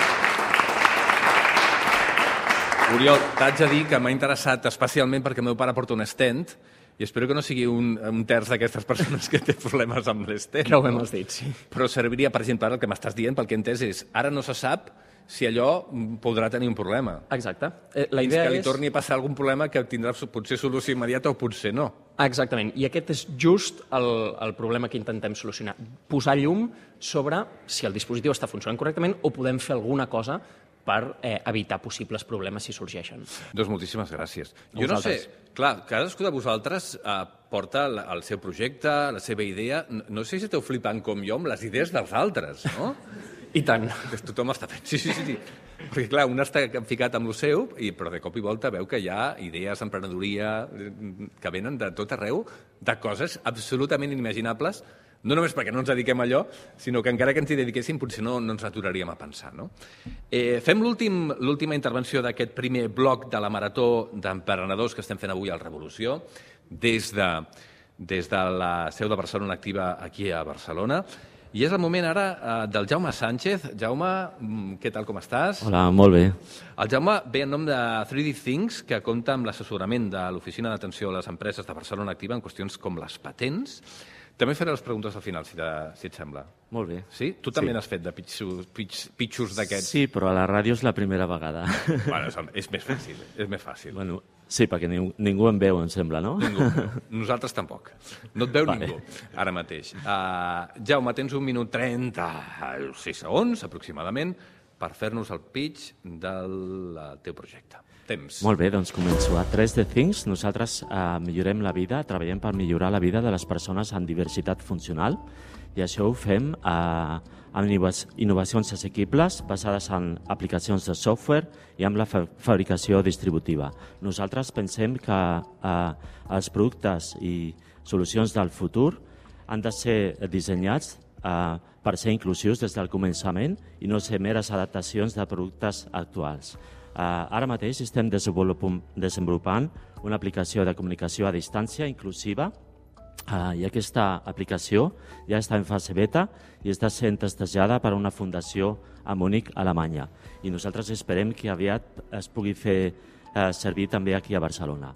Oriol, t'haig de dir que m'ha interessat especialment perquè el meu pare porta un stent i espero que no sigui un, un terç d'aquestes persones que té problemes amb l'estent. Creuem els dits, sí. Però serviria, per exemple, el que m'estàs dient, pel que he entès, és ara no se sap si allò podrà tenir un problema. Exacte. Eh, la idea Fins que li és... torni a passar algun problema que tindrà potser solució immediata o potser no. Exactament, i aquest és just el, el problema que intentem solucionar. Posar llum sobre si el dispositiu està funcionant correctament o podem fer alguna cosa per eh, evitar possibles problemes si sorgeixen. Doncs moltíssimes gràcies. Jo no sé, clar, cadascú de vosaltres eh, porta la, el seu projecte, la seva idea. No, no sé si esteu flipant com jo amb les idees dels altres, no? I tant. Que tothom està fent. Sí, sí, sí. sí. Perquè, clar, un està ficat amb el seu, i, però de cop i volta veu que hi ha idees d'emprenedoria que venen de tot arreu, de coses absolutament inimaginables, no només perquè no ens dediquem a allò, sinó que encara que ens hi dediquéssim potser no, no ens aturaríem a pensar. No? Eh, fem l'última intervenció d'aquest primer bloc de la marató d'emprenedors que estem fent avui al Revolució, des de, des de la seu de Barcelona Activa aquí a Barcelona. I és el moment ara eh, del Jaume Sánchez. Jaume, què tal, com estàs? Hola, molt bé. El Jaume ve en nom de three D Things, que compta amb l'assessorament de l'Oficina d'Atenció a les Empreses de Barcelona Activa en qüestions com les patents. També faré les preguntes al final, si, de, si et sembla. Molt bé. Sí? Tu també sí. n'has fet de pitxos, pitx, pitxos d'aquests? Sí, però a la ràdio és la primera vegada. Bueno, és, és més fàcil, és més fàcil. Bueno, sí, perquè ningú, ningú em veu, em sembla, no? Ningú. Nosaltres tampoc. No et veu vale. ningú, ara mateix. Uh, Jaume, tens un minut trenta-sis segons, aproximadament, per fer-nos el pitch del teu projecte. Temps. Molt bé, doncs començo. A three D Things nosaltres eh, millorem la vida, treballem per millorar la vida de les persones amb diversitat funcional i això ho fem eh, amb innovacions assequibles basades en aplicacions de software i amb la fa fabricació distributiva. Nosaltres pensem que eh, els productes i solucions del futur han de ser dissenyats eh, per ser inclusius des del començament i no ser meres adaptacions de productes actuals. Uh, ara mateix estem desenvolupant una aplicació de comunicació a distància inclusiva uh, i aquesta aplicació ja està en fase beta i està sent testejada per una fundació a Múnich, Alemanya. I nosaltres esperem que aviat es pugui fer uh, servir també aquí a Barcelona.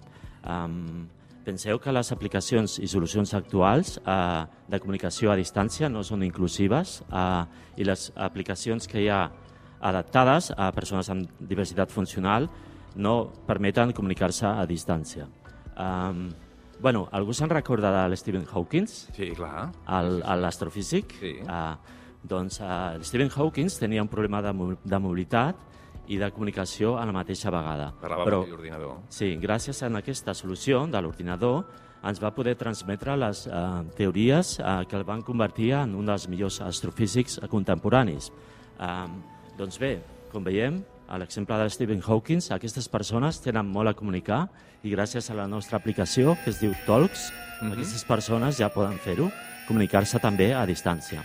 Um, penseu que les aplicacions i solucions actuals uh, de comunicació a distància no són inclusives uh, i les aplicacions que hi ha adaptades a persones amb diversitat funcional no permeten comunicar-se a distància. Um, bueno, algú se'n recorda de l'Stephen Hawking? Sí, clar. L'astrofísic? Sí. Uh, doncs uh, Stephen Hawking tenia un problema de, de mobilitat i de comunicació a la mateixa vegada. Parlava Però, amb l'ordinador. Sí, gràcies a aquesta solució de l'ordinador ens va poder transmetre les uh, teories uh, que el van convertir en un dels millors astrofísics contemporanis. Um, Doncs bé, com veiem, a l'exemple de Stephen Hawking, aquestes persones tenen molt a comunicar i gràcies a la nostra aplicació, que es diu Talks, mm-hmm. aquestes persones ja poden fer-ho, comunicar-se també a distància.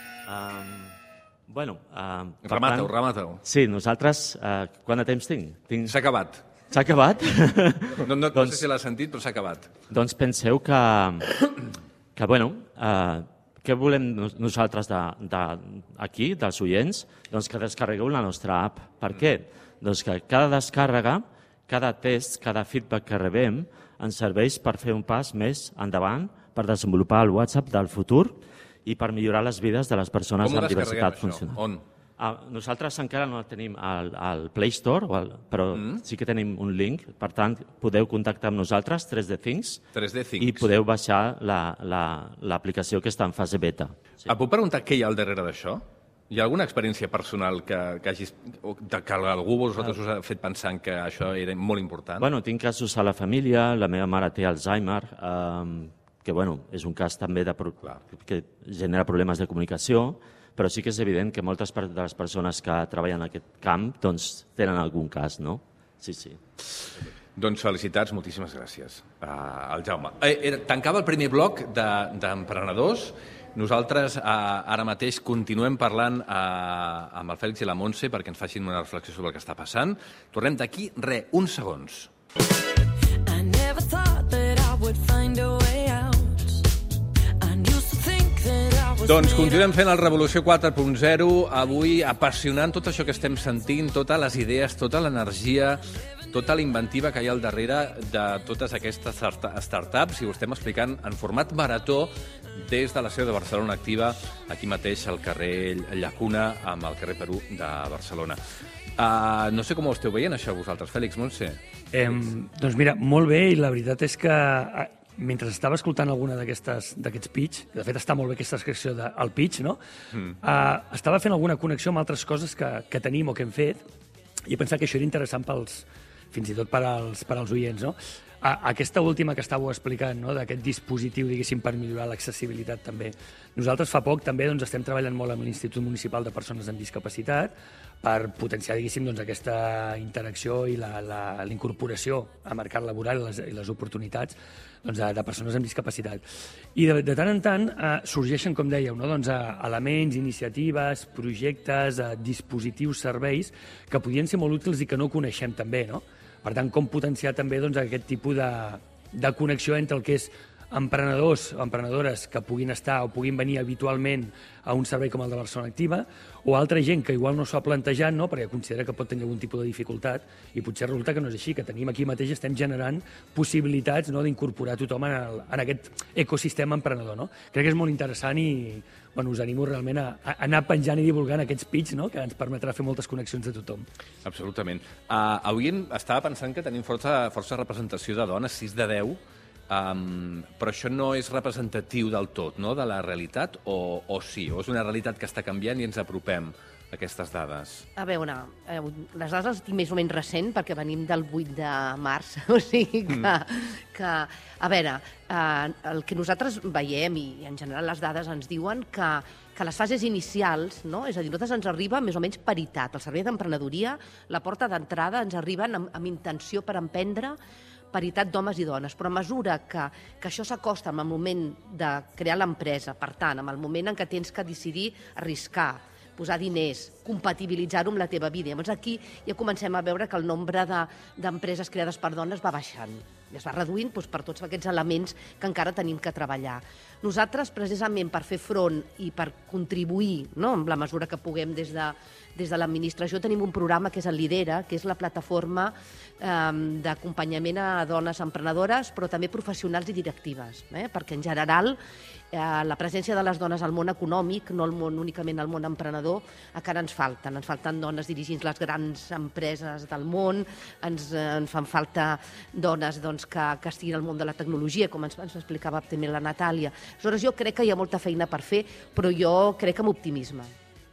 Um, bueno, uh, remata-ho, remata-ho. Sí, nosaltres, uh, quant de temps tinc? tinc... S'ha acabat. S'ha acabat? No, no, doncs, no sé si l'ha sentit, però s'ha acabat. Doncs penseu que, que bueno, uh, què volem nosaltres de, de, aquí, dels oients? Doncs que descarregueu la nostra app. Per què? Doncs que cada descàrrega, cada test, cada feedback que rebem ens serveix per fer un pas més endavant, per desenvolupar el WhatsApp del futur i per millorar les vides de les persones amb diversitat funcional. On? Ah, nosaltres encara no el tenim al, al Play Store, o al, però mm. sí que tenim un link. Per tant, podeu contactar amb nosaltres, three D Things, three D Things. i podeu baixar l'aplicació la, la, que està en fase beta. Sí. Et puc preguntar què hi ha al darrere d'això? Hi ha alguna experiència personal que, que, hagis, que algú vosaltres us ha fet pensant que això era molt important? Bueno, tinc casos a la família, la meva mare té Alzheimer, eh, que bueno, és un cas també de, que genera problemes de comunicació, però sí que és evident que moltes de les persones que treballen en aquest camp doncs, tenen algun cas, no? Sí, sí. Doncs felicitats, moltíssimes gràcies uh, al Jaume. Eh, era, tancava el primer bloc d'emprenedors. Nosaltres uh, ara mateix continuem parlant uh, amb el Fèlix i la Montse perquè ens facin una reflexió sobre el que està passant. Tornem d'aquí, re, uns segons. I never thought that I would find a way out. Doncs continuem fent el Revolució quatre punt zero, avui apassionant tot això que estem sentint, totes les idees, tota l'energia, tota la inventiva que hi ha al darrere de totes aquestes startups, i ho estem explicant en format marató des de la seu de Barcelona Activa, aquí mateix al carrer Llacuna, amb el carrer Perú de Barcelona. Uh, no sé com ho esteu veient, això, vosaltres, Fèlix, Montse? Eh, doncs mira, molt bé, i la veritat és que mentre estava escoltant alguna d'aquests pitch, de fet està molt bé aquesta descripció del pitch, no? Mm. Uh, estava fent alguna connexió amb altres coses que, que tenim o que hem fet, i he pensat que això era interessant pels, fins i tot per als, per als oients, no? Uh, aquesta última que estàveu explicant, no? D'aquest dispositiu, diguéssim, per millorar l'accessibilitat també. Nosaltres fa poc també doncs, estem treballant molt amb l'Institut Municipal de Persones amb Discapacitat per potenciar, diguéssim, doncs, aquesta interacció i la, la, la incorporació al mercat laboral i les, i les oportunitats doncs, de, de persones amb discapacitat. I de, de tant en tant eh, sorgeixen, com dèieu, no? doncs, eh, elements, iniciatives, projectes, eh, dispositius, serveis que podien ser molt útils i que no coneixem també, no? Per tant, com potenciar també doncs, aquest tipus de, de connexió entre el que és emprenedors o emprenedores que puguin estar o puguin venir habitualment a un servei com el de Barcelona Activa, o altra gent que igual no s'ho ha plantejat, no? Perquè considera que pot tenir algun tipus de dificultat, i potser resulta que no és així, que tenim aquí mateix, estem generant possibilitats, no? d'incorporar tothom en, el, en aquest ecosistema emprenedor. No? Crec que és molt interessant i bueno, us animo realment a, a anar penjant i divulgant aquests pitch, no? que ens permetrà fer moltes connexions de tothom. Absolutament. Uh, avui estava pensant que tenim força, força representació de dones, sis de deu, Um, però això no és representatiu del tot, no?, de la realitat, o, o sí? O és una realitat que està canviant i ens apropem a aquestes dades? A veure, eh, les dades les tinc més o menys recent, perquè venim del vuit de març, o sigui que, mm. que a veure, eh, el que nosaltres veiem, i en general les dades ens diuen que, que les fases inicials, no? És a dir, nosaltres ens arriba més o menys paritat. El servei d'emprenedoria, la porta d'entrada, ens arriben amb, amb intenció per emprendre paritat d'homes i dones, però a mesura que, que això s'acosta amb el moment de crear l'empresa, per tant, amb el moment en què tens que decidir arriscar, posar diners, compatibilitzar-ho amb la teva vida. Llavors aquí ja comencem a veure que el nombre d'empreses de, creades per dones va baixant. I es va reduint doncs, per tots aquests elements que encara tenim que treballar. Nosaltres, precisament per fer front i per contribuir, no?, amb la mesura que puguem des de, des de l'administració, tenim un programa que és el Lidera, que és la plataforma eh, d'acompanyament a dones emprenedores, però també professionals i directives, eh? perquè en general eh, la presència de les dones al món econòmic, no al món, únicament al món emprenedor, encara ens falten. Ens falten dones dirigint les grans empreses del món, ens, eh, ens fan falta dones doncs, que, que estiguin al món de la tecnologia, com ens, ens explicava també la Natàlia. Aleshores, jo crec que hi ha molta feina per fer, però jo crec amb optimisme.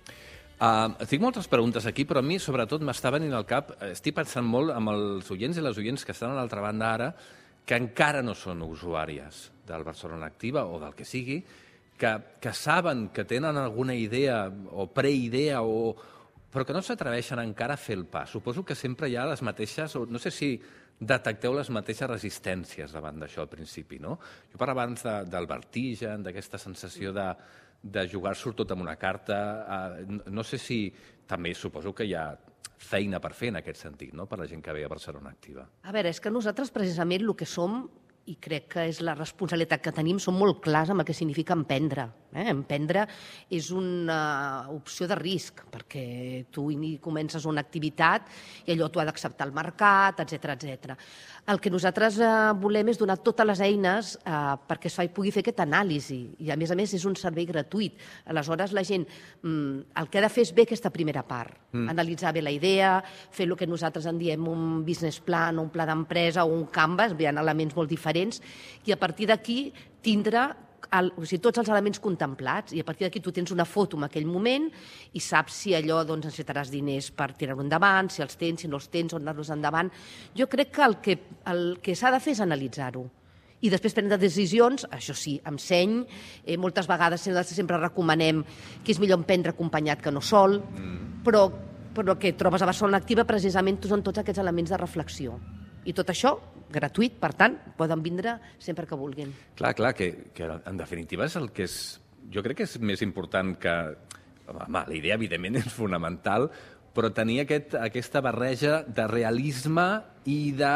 Uh, tinc moltes preguntes aquí, però a mi, sobretot, m'està venint al cap, estic pensant molt amb els oients i les oients que estan a l'altra banda ara, que encara no són usuàries del Barcelona Activa o del que sigui, que, que saben que tenen alguna idea o preidea, o, però que no s'atreveixen encara a fer el pas. Suposo que sempre hi ha les mateixes, o no sé si detecteu les mateixes resistències davant d'això al principi, no? Jo parlava abans de, del vertigen, d'aquesta sensació de, de jugar-s'ho tot amb una carta. Eh, no sé si també suposo que hi ha feina per fer en aquest sentit, no?, per la gent que ve a Barcelona Activa. A veure, és que nosaltres precisament el que som, i crec que és la responsabilitat que tenim, som molt clars amb el que significa emprendre. Eh? Emprendre és una opció de risc, perquè tu comences una activitat i allò t'ho ha d'acceptar el mercat, etcètera, etcètera. El que nosaltres eh, volem és donar totes les eines eh, perquè es pugui fer aquesta anàlisi, i a més a més és un servei gratuït. Aleshores la gent mm, el que ha de fer és bé aquesta primera part, mm. analitzar bé la idea, fer el que nosaltres en diem un business plan, un pla d'empresa o un canvas, hi ha elements molt diferents, i a partir d'aquí tindre El, o sigui, tots els elements contemplats, i a partir d'aquí tu tens una foto en aquell moment i saps si allò doncs, necessitaràs diners per tirar-ho endavant, si els tens, si no els tens, on anar-los endavant. Jo crec que el que, el que s'ha de fer és analitzar-ho I després prendre decisions, això sí, amb seny. Eh, moltes vegades sempre recomanem que és millor emprendre acompanyat que no sol, mm. però, però el que trobes a Barcelona Activa precisament són tots aquests elements de reflexió. I tot això, gratuït, per tant, poden vindre sempre que vulguin. Clar, clar, que, que en definitiva és el que és... Jo crec que és més important que... Home, la idea, evidentment, és fonamental, però tenir aquest, aquesta barreja de realisme i de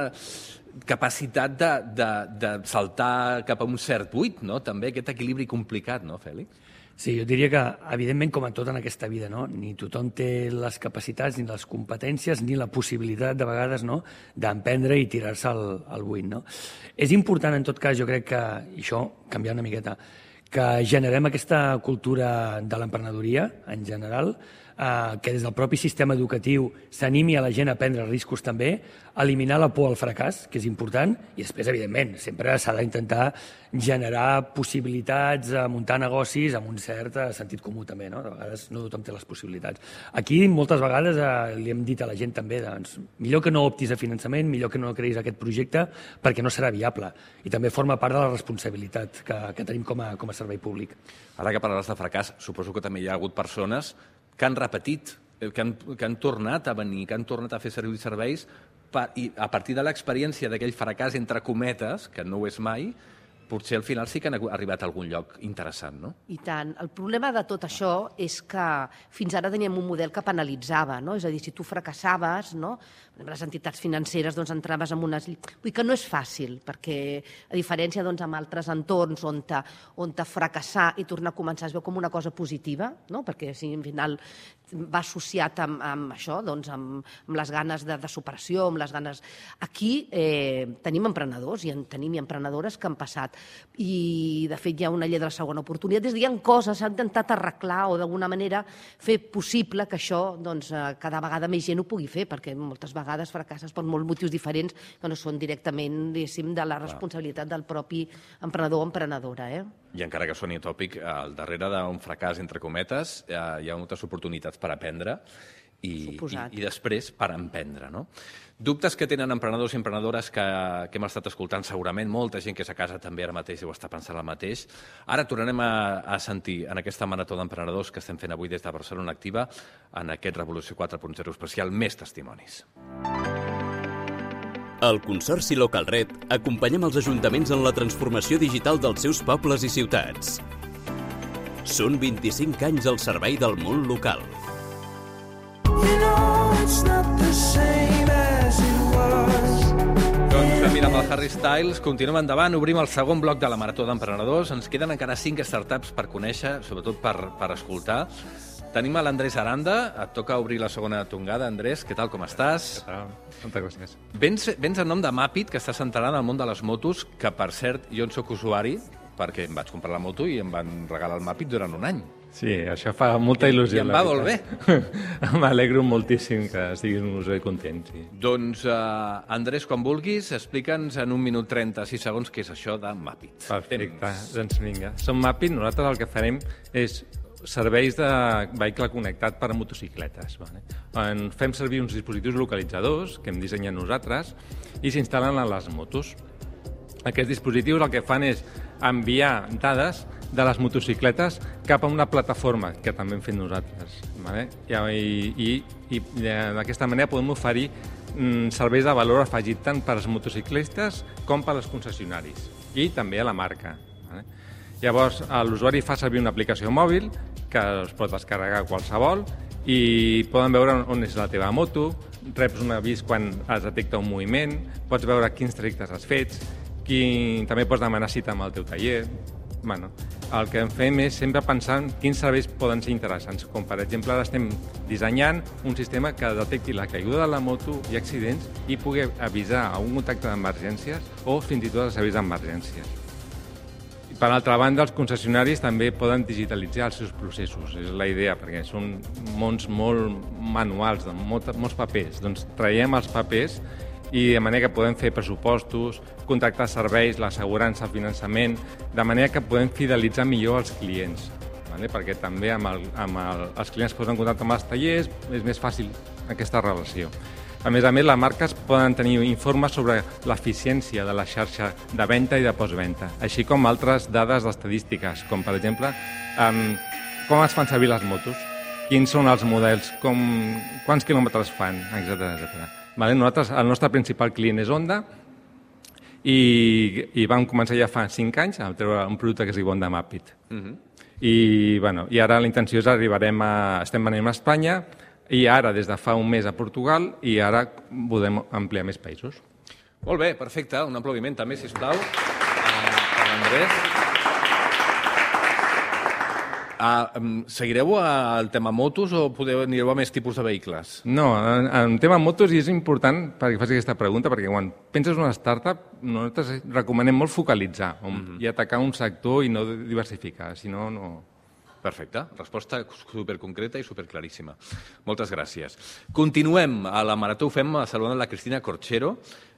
capacitat de, de, de saltar cap a un cert buit, no? També aquest equilibri complicat, no, Fèlix? Sí, jo diria que, evidentment, com en tot en aquesta vida, no? Ni tothom té les capacitats, ni les competències, ni la possibilitat, de vegades, no?, d'emprendre i tirar-se al, al buit, no? És important, en tot cas, jo crec que, i això, canviar una miqueta, que generem aquesta cultura de l'emprenedoria, en general, eh, que des del propi sistema educatiu s'animi a la gent a prendre riscos també, eliminar la por al fracàs, que és important, i després, evidentment, sempre s'ha d'intentar generar possibilitats, a muntar negocis amb un cert sentit comú també, no? De vegades no tothom té les possibilitats. Aquí, moltes vegades, eh, li hem dit a la gent també, doncs, millor que no optis a finançament, millor que no creïs aquest projecte, perquè no serà viable. I també forma part de la responsabilitat que, que tenim com a, com a servei públic. Ara que parlaràs de fracàs, suposo que també hi ha hagut persones que han repetit, que han, que han tornat a venir, que han tornat a fer servir serveis per, i a partir de l'experiència d'aquell fracàs, entre cometes, que no ho és mai, potser al final sí que han arribat a algun lloc interessant, no? I tant. El problema de tot això és que fins ara teníem un model que penalitzava, no? És a dir, si tu fracassaves, no?, les entitats financeres, doncs, entraves en unes... Vull dir que no és fàcil, perquè a diferència, doncs, amb altres entorns on, te, on te fracassar i tornar a començar es veu com una cosa positiva, no?, perquè si al final va associat amb, amb això, doncs, amb, amb les ganes de, de superació, amb les ganes... Aquí eh, tenim emprenedors i en tenim i emprenedores que han passat. I, de fet, hi ha una llei de la segona oportunitat. És a dir, hi ha coses, s'ha intentat arreglar o d'alguna manera fer possible que això, doncs, cada vegada més gent ho pugui fer, perquè moltes vegades fracasses per molts motius diferents que no són directament, diguéssim, de la responsabilitat del propi emprenedor o emprenedora, eh? I encara que soni utòpic, al darrere d'un fracàs, entre cometes, hi ha moltes oportunitats per aprendre i, i, i després per emprendre, no? Dubtes que tenen emprenedors i emprenedores que, que hem estat escoltant segurament, molta gent que és a casa també ara mateix i ho està pensant el mateix. Ara tornarem a, a sentir en aquesta marató d'emprenedors que estem fent avui des de Barcelona Activa en aquest Revolució quatre punt zero especial més testimonis. Al Consorci Local Red acompanyem els ajuntaments en la transformació digital dels seus pobles i ciutats. Són vint-i-cinc anys al servei del món local. You know it's not the same as it was. Doncs mira, amb el Harry Styles continuem endavant, obrim el segon bloc de la Marató d'Emprenedors. Ens queden encara cinc startups per conèixer, sobretot per, per escoltar. Tenim a l'Andrés Aranda, et toca obrir la segona tongada. Andrés, què tal, com estàs? Què tal? Moltes gràcies. Vens, vens en nom de Mapit, que està centrant al món de les motos, que per cert, jo en soc usuari, perquè em vaig comprar la moto i em van regalar el Mapit durant un any. Sí, això fa molta il·lusió. I em va molt bé. M'alegro moltíssim que estiguis un usuari content. Sí. Doncs, uh, Andrés, quan vulguis, explica'ns en un minut trenta-sis segons què és això de Mapit. Perfecte, Temps. Doncs vinga. Som Mapit, nosaltres el que farem és serveis de vehicle connectat per a motocicletes. Vale? En fem servir uns dispositius localitzadors que hem dissenyat nosaltres i s'instal·len a les motos. Aquests dispositius el que fan és enviar dades de les motocicletes cap a una plataforma que també hem fet nosaltres. Vale? I, i, i d'aquesta manera podem oferir mm, serveis de valor afegit tant per als motociclistes com per als concessionaris i també a la marca. Vale? Llavors, l'usuari fa servir una aplicació mòbil que es pot descarregar qualsevol i poden veure on és la teva moto, reps un avís quan es detecta un moviment, pots veure quins trajectes has fet, qui... també pots demanar cita amb el teu taller. Bueno, el que fem és sempre pensar en quins serveis poden ser interessants, com per exemple ara estem dissenyant un sistema que detecti la caiguda de la moto i accidents i pugui avisar a un contacte d'emergències o fins i tot els serveis d'emergències. Per altra banda, els concessionaris també poden digitalitzar els seus processos, és la idea, perquè són mons molt manuals, de molt, molts papers. Doncs traiem els papers i de manera que podem fer pressupostos, contractar serveis, l'assegurança, el finançament, de manera que podem fidelitzar millor els clients, vale? Perquè també amb el, amb el, els clients que posen en contacte amb els tallers és més fàcil aquesta relació. A més a més, les marques poden tenir informes sobre l'eficiència de la xarxa de venda i de postvenda, així com altres dades estadístiques, com per exemple um, com es fan servir les motos, quins són els models, com, quants quilòmetres fan, etcètera etcètera. Vale? Nosaltres, el nostre principal client és Honda i, i vam començar ja fa cinc anys a treure un producte que es diu Honda Mapit. Mhm. I, bueno, I ara la intenció és arribarem a... Estem venint a Espanya i ara des de fa un mes a Portugal i ara podem ampliar més països. Molt bé, perfecte. Un aplaudiment també, sisplau, per l'Andrés. Ah, seguireu al tema motos o podeu anireu a més tipus de vehicles? No, en, en tema motos, i és important perquè faci aquesta pregunta, perquè quan penses en una startup, nosaltres recomanem molt focalitzar mm-hmm. i atacar un sector i no diversificar, si no, no... Perfecte, resposta superconcreta i superclaríssima. Moltes gràcies. Continuem. A la Marató ho fem a saludar la Cristina Corchero,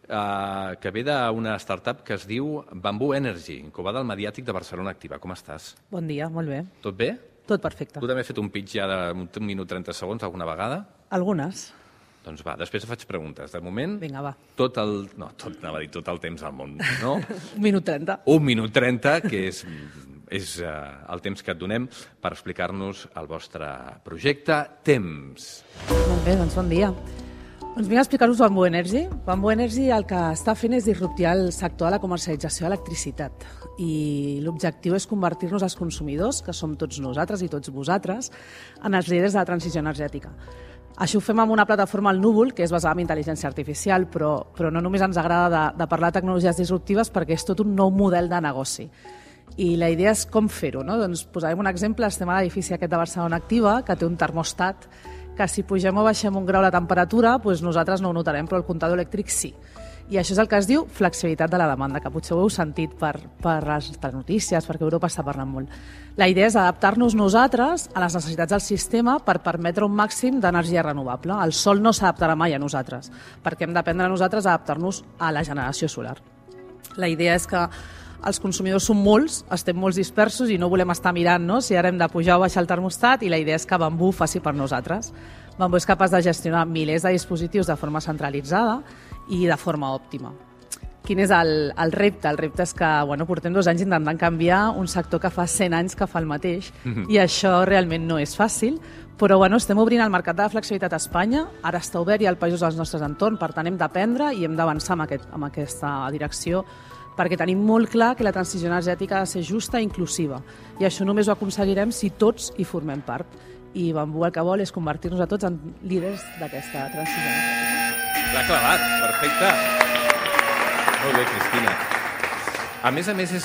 eh, que ve d'una startup que es diu Bamboo Energy, incubada al Mediàtic de Barcelona Activa. Com estàs? Bon dia, molt bé. Tot bé? Tot perfecte. Tu també has fet un pitch ja d'un minut trenta segons alguna vegada? Algunes. Doncs va, després faig preguntes. De moment... Vinga, va. Tot el... No, tot, anava a dir tot el temps del món, no? Un minut trenta. Un minut trenta, que és... és uh, el temps que et donem per explicar-nos el vostre projecte. Temps. Molt bé, doncs bon dia. Doncs vinc a explicar-vos Bamboo Energy. Bamboo Energy el que està fent és disruptir el sector de la comercialització de l'electricitat. I l'objectiu és convertir-nos els consumidors, que som tots nosaltres i tots vosaltres, en els líders de la transició energètica. Això ho fem amb una plataforma al núvol, que és basada en intel·ligència artificial, però, però no només ens agrada de, de parlar de tecnologies disruptives perquè és tot un nou model de negoci. I la idea és com fer-ho, no? Doncs posarem un exemple, estem a l'edifici aquest de Barcelona Activa, que té un termostat, que si pugem o baixem un grau la temperatura, doncs nosaltres no ho notarem, però el comptador elèctric sí. I això és el que es diu flexibilitat de la demanda, que potser ho heu sentit per, per les notícies, perquè Europa està parlant molt. La idea és adaptar-nos nosaltres a les necessitats del sistema per permetre un màxim d'energia renovable. El sol no s'adaptarà mai a nosaltres, perquè hem d'aprendre a nosaltres a adaptar-nos a la generació solar. La idea és que els consumidors són molts, estem molts dispersos i no volem estar mirant, no?, si ara hem de pujar o baixar el termostat, i la idea és que Bamboo faci per nosaltres. Bamboo és capaç de gestionar milers de dispositius de forma centralitzada i de forma òptima. Quin és el, el repte? El repte és que bueno, portem dos anys intentant canviar un sector que fa cent anys que fa el mateix mm-hmm. i això realment no és fàcil, però bueno, estem obrint el mercat de la flexibilitat a Espanya, ara està obert i al països dels nostres entorns, per tant hem d'aprendre i hem d'avançar en, aquest, en aquesta direcció, perquè tenim molt clar que la transició energètica ha de ser justa i inclusiva. I això només ho aconseguirem si tots hi formem part. I Bamboo el que vol és convertir-nos a tots en líders d'aquesta transició energètica. L'ha clavat, perfecte. Molt bé, Cristina. A més a més, és,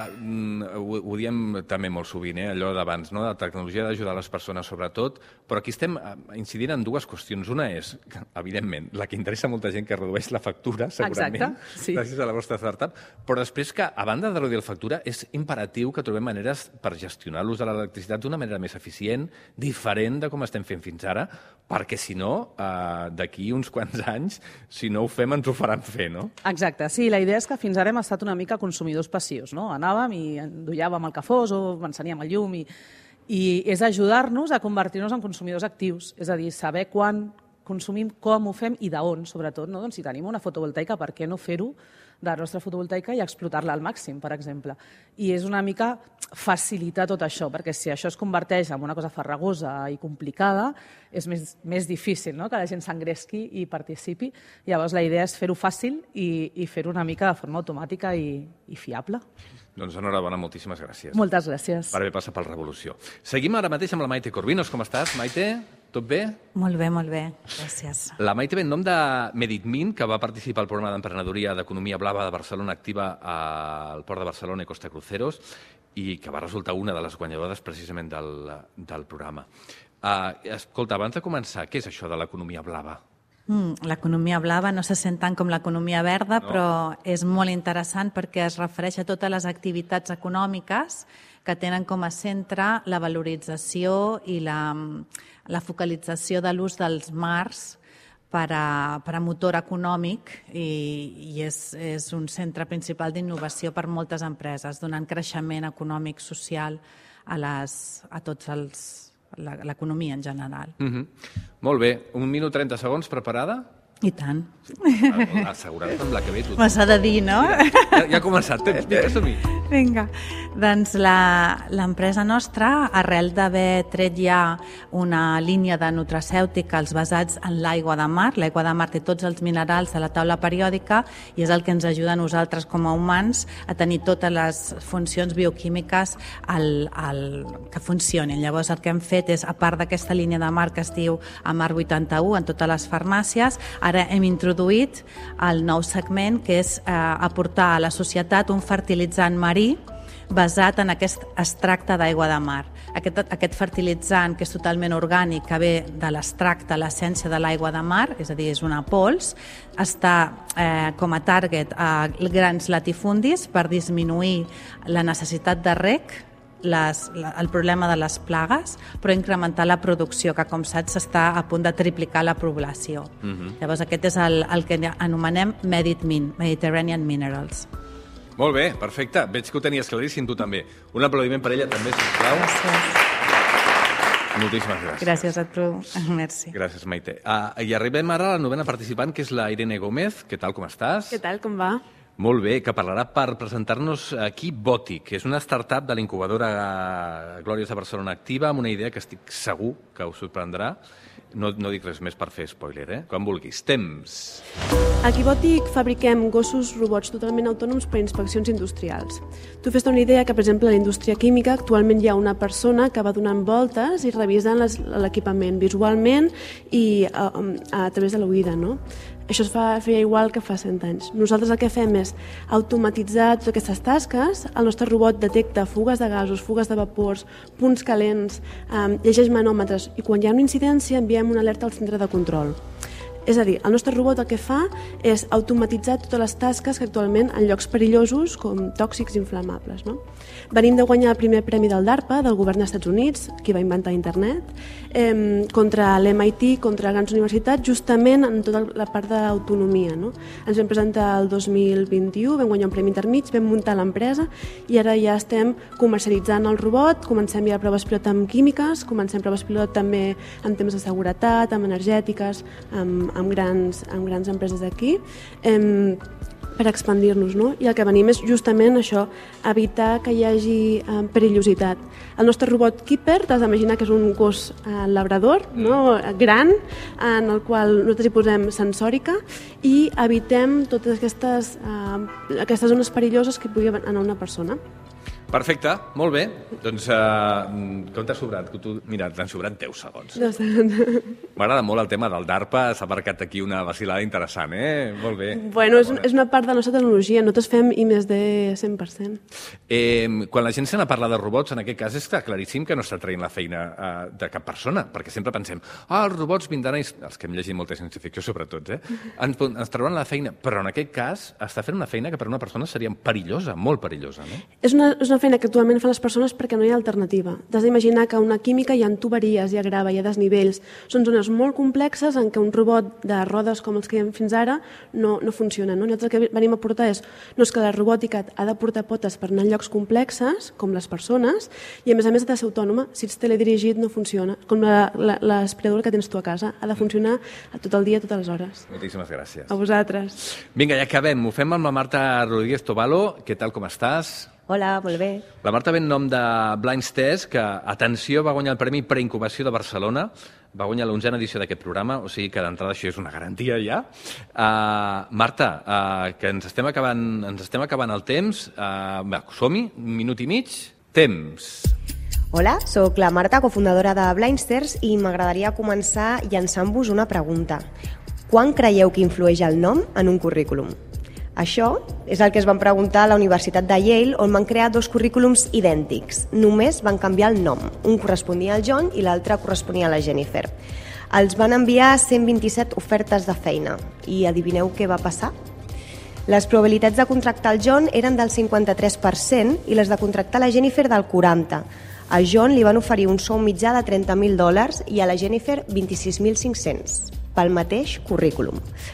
ho, ho diem també molt sovint, eh, allò d'abans, no? La tecnologia ha d'ajudar les persones sobretot, però aquí estem incidint en dues qüestions. Una és, evidentment, la que interessa a molta gent, que redueix la factura, segurament, exacte, sí. gràcies a la vostra startup, però després que, a banda de reduir la factura, és imperatiu que trobem maneres per gestionar l'ús de l'electricitat d'una manera més eficient, diferent de com estem fent fins ara, perquè si no, eh, d'aquí uns quants anys, si no ho fem, ens ho faran fer, no? Exacte, sí, la idea és que fins ara hem estat una mica consumidors passius, no? Anàvem i endollàvem el que fos o enceníem el llum i, i és ajudar-nos a convertir-nos en consumidors actius, és a dir, saber quan consumim, com ho fem i d'on, sobretot, no? Doncs si tenim una fotovoltaica, per què no fer-ho de la nostra fotovoltaica i explotar-la al màxim, per exemple. I és una mica facilitar tot això, perquè si això es converteix en una cosa farragosa i complicada, és més, més difícil, no?, que la gent s'engresqui i participi. Llavors la idea és fer-ho fàcil i, i fer-ho una mica de forma automàtica i, i fiable. Doncs enhorabona, moltíssimes gràcies. Moltes gràcies. Per haver passat pel Revolució. Seguim ara mateix amb la Maite Corvinos. Com estàs, Maite? Tot bé? Molt bé, molt bé. Gràcies. La Maite ve en nom de Meditmin, que va participar al programa d'emprenedoria d'Economia Blava de Barcelona Activa al Port de Barcelona i Costa Cruceros i que va resultar una de les guanyadores precisament del, del programa. Uh, escolta, abans de començar, què és això de l'economia blava? Mm, l'economia blava no se sent tant com l'economia verda, no. Però és molt interessant perquè es refereix a totes les activitats econòmiques que tenen com a centre la valorització i la, la focalització de l'ús dels mars per a, per a motor econòmic i, i és, és un centre principal d'innovació per moltes empreses, donant creixement econòmic, social a, les, a tots els... l'economia en general. Mm-hmm. Molt bé. Un minut trenta segons, preparada? I tant. Assegurança amb la que ve tothom. M'ho s'ha de dir, no? Ja, ja ha començat, temps, vinga, som-hi. Vinga. Doncs l'empresa nostra, arrel d'haver tret ja una línia de nutracèuticals basats en l'aigua de mar, l'aigua de mar té tots els minerals de la taula periòdica i és el que ens ajuda a nosaltres com a humans a tenir totes les funcions bioquímiques al, al, que funcionin. Llavors el que hem fet és, a part d'aquesta línia de mar que es diu Amar vuitanta-u en totes les farmàcies, ara hem introduït el nou segment que és eh, aportar a la societat un fertilitzant marí basat en aquest extracte d'aigua de mar. Aquest, aquest fertilitzant, que és totalment orgànic, que ve de l'extracte, l'essència de l'aigua de mar, és a dir, és una pols, està eh, com a target a grans latifundis per disminuir la necessitat de reg, les, la, el problema de les plagues, però incrementar la producció, que com saps està a punt de triplicar la població. Uh-huh. Llavors aquest és el, el que anomenem Meditmin, Mediterranean Minerals. Molt bé, perfecte. Veig que ho tenies claríssim, tu també. Un aplaudiment per ella també, sisplau. Gràcies. Moltíssimes gràcies. Gràcies a tu. Merci. Gràcies, Maite. Uh, I arribem ara a la novena participant, que és la Irene Gómez. Què tal, com estàs? Què tal, com va? Molt bé, que parlarà per presentar-nos aquí Bòtic, que és una startup de l'incubadora Glòries de Barcelona Activa, amb una idea que estic segur que us sorprendrà. No, no dic res més per fer spoiler, eh? Quan vulguis. Temps. Aquí a Bòtic fabriquem gossos robots totalment autònoms per a inspeccions industrials. Tu fes-te una idea que, per exemple, a la indústria química actualment hi ha una persona que va donant voltes i revisant l'equipament visualment i a, a, a través de l'oïda, no? Això es fa, feia igual que fa cent anys. Nosaltres el que fem és automatitzar totes aquestes tasques. El nostre robot detecta fugues de gasos, fugues de vapors, punts calents, eh, llegeix manòmetres i quan hi ha una incidència enviem una alerta al centre de control. És a dir, el nostre robot el que fa és automatitzar totes les tasques que actualment en llocs perillosos com tòxics i inflamables. No? Venim de guanyar el primer premi del DARPA, del govern dels Estats Units, qui va inventar internet, eh, contra l'M I T, contra grans universitats, justament en tota la part d'autonomia. No? Ens vam presentar el dos mil vint-i-u, vam guanyar un premi intermig, vam muntar l'empresa i ara ja estem comercialitzant el robot, comencem ja proves pilot amb químiques, comencem proves pilot també en temes de seguretat, amb energètiques, amb amb grans, amb grans empreses d'aquí, eh, per expandir-nos, no? I el que venim és justament això, evitar que hi hagi eh, perillositat. El nostre robot Keeper, t'has d'imaginar que és un gos eh, labrador, no? Gran, en el qual nosaltres hi posem sensòrica i evitem totes aquestes, eh, aquestes zones perilloses que pugui anar una persona. Perfecte, molt bé. Doncs, uh, com t'ha sobrat? Tu, mira, t'han sobrat deu segons. M'agrada molt el tema del DARPA, s'ha marcat aquí una vacilada interessant, eh? Molt bé. Bueno, és, és una part de la nostra tecnologia, nosaltres fem I més de cent per cent. Eh, quan la gent se n'ha parlat de robots, en aquest cas està claríssim que no està traient la feina uh, de cap persona, perquè sempre pensem, ah, els robots vindran, els que hem llegit molta ciència-ficció, sobretot, eh? ens, ens trauran la feina, però en aquest cas està fent una feina que per una persona seria perillosa, molt perillosa, no? És una, és una feina que actualment fan les persones perquè no hi ha alternativa. T'has d'imaginar que una química hi ha tuberies, hi ha grava, hi ha desnivells. Són zones molt complexes en què un robot de rodes com els que hi ha fins ara no, no funciona. No? Nosaltres el que venim a portar és no és que la robòtica ha de portar potes per anar a llocs complexes, com les persones, i a més a més ha de ser autònoma. Si ets teledirigit no funciona. Com l'aspiradora que tens tu a casa. Ha de funcionar a tot el dia, a totes les hores. Moltíssimes gràcies. A vosaltres. Vinga, ja acabem. Ho fem amb la Marta Rodríguez Tobalo. Què tal, com estàs? Hola, molt bé. La Marta ve en nom de Blindstest, que, atenció, va guanyar el Premi Preincubació de Barcelona, va guanyar l'onzena edició d'aquest programa, o sigui que d'entrada això és una garantia ja. Uh, Marta, uh, que ens estem acabant, ens estem acabant el temps. Uh, som-hi, un minut i mig. Temps. Hola, sóc la Marta, cofundadora de Blindstest, i m'agradaria començar llançant-vos una pregunta. Quan creieu que influeix el nom en un currículum? Això és el que es van preguntar a la Universitat de Yale, on van crear dos currículums idèntics. Només van canviar el nom. Un corresponia al John i l'altre corresponia a la Jennifer. Els van enviar cent vint-i-set ofertes de feina. I adivineu què va passar? Les probabilitats de contractar el John eren del cinquanta-tres per cent i les de contractar la Jennifer del quaranta per cent. A John li van oferir un sou mitjà de trenta mil dòlars i a la Jennifer vint-i-sis mil cinc-cents pel mateix currículum.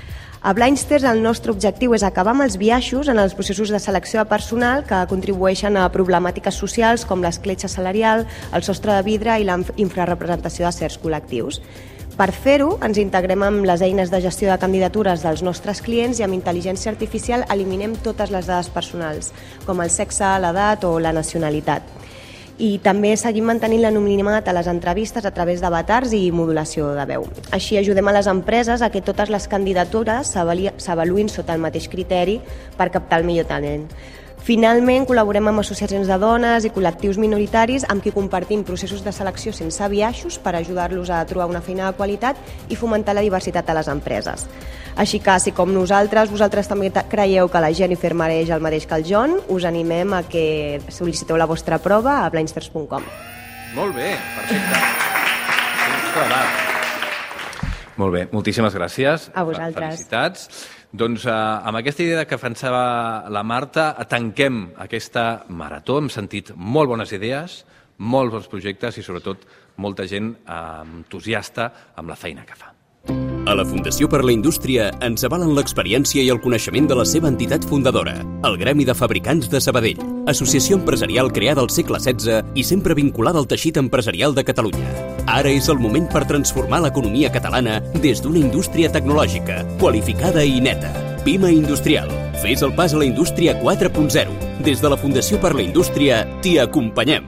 A Blindstest el nostre objectiu és acabar amb els biaixos en els processos de selecció de personal que contribueixen a problemàtiques socials com l'escletxa salarial, el sostre de vidre i la infrarrepresentació de certs col·lectius. Per fer-ho, ens integrem amb les eines de gestió de candidatures dels nostres clients i amb intel·ligència artificial eliminem totes les dades personals, com el sexe, l'edat o la nacionalitat. I també seguim mantenint l'anonimat a les entrevistes a través d'avatars i modulació de veu. Així ajudem a les empreses a que totes les candidatures s'avaluïn sota el mateix criteri per captar el millor talent. Finalment, col·laborem amb associacions de dones i col·lectius minoritaris amb qui compartim processos de selecció sense biaixos per ajudar-los a trobar una feina de qualitat i fomentar la diversitat a les empreses. Així que, si com nosaltres, vosaltres també creieu que la Jennifer mereix el mateix que el John, us animem a que sol·liciteu la vostra prova a blindsters punt com. Molt bé, perfecte. Molt bé, moltíssimes gràcies. A vosaltres. Felicitats. Doncs eh, amb aquesta idea que defensava la Marta, tanquem aquesta marató. Hem sentit molt bones idees, molts bons projectes i, sobretot, molta gent eh, entusiasta amb la feina que fa. A la Fundació per la Indústria ens avalen l'experiència i el coneixement de la seva entitat fundadora, el Gremi de Fabricants de Sabadell, associació empresarial creada al segle setze i sempre vinculada al teixit empresarial de Catalunya. Ara és el moment per transformar l'economia catalana des d'una indústria tecnològica, qualificada i neta. Pima Industrial. Fes el pas a la indústria quatre punt zero. Des de la Fundació per la Indústria t'hi acompanyem.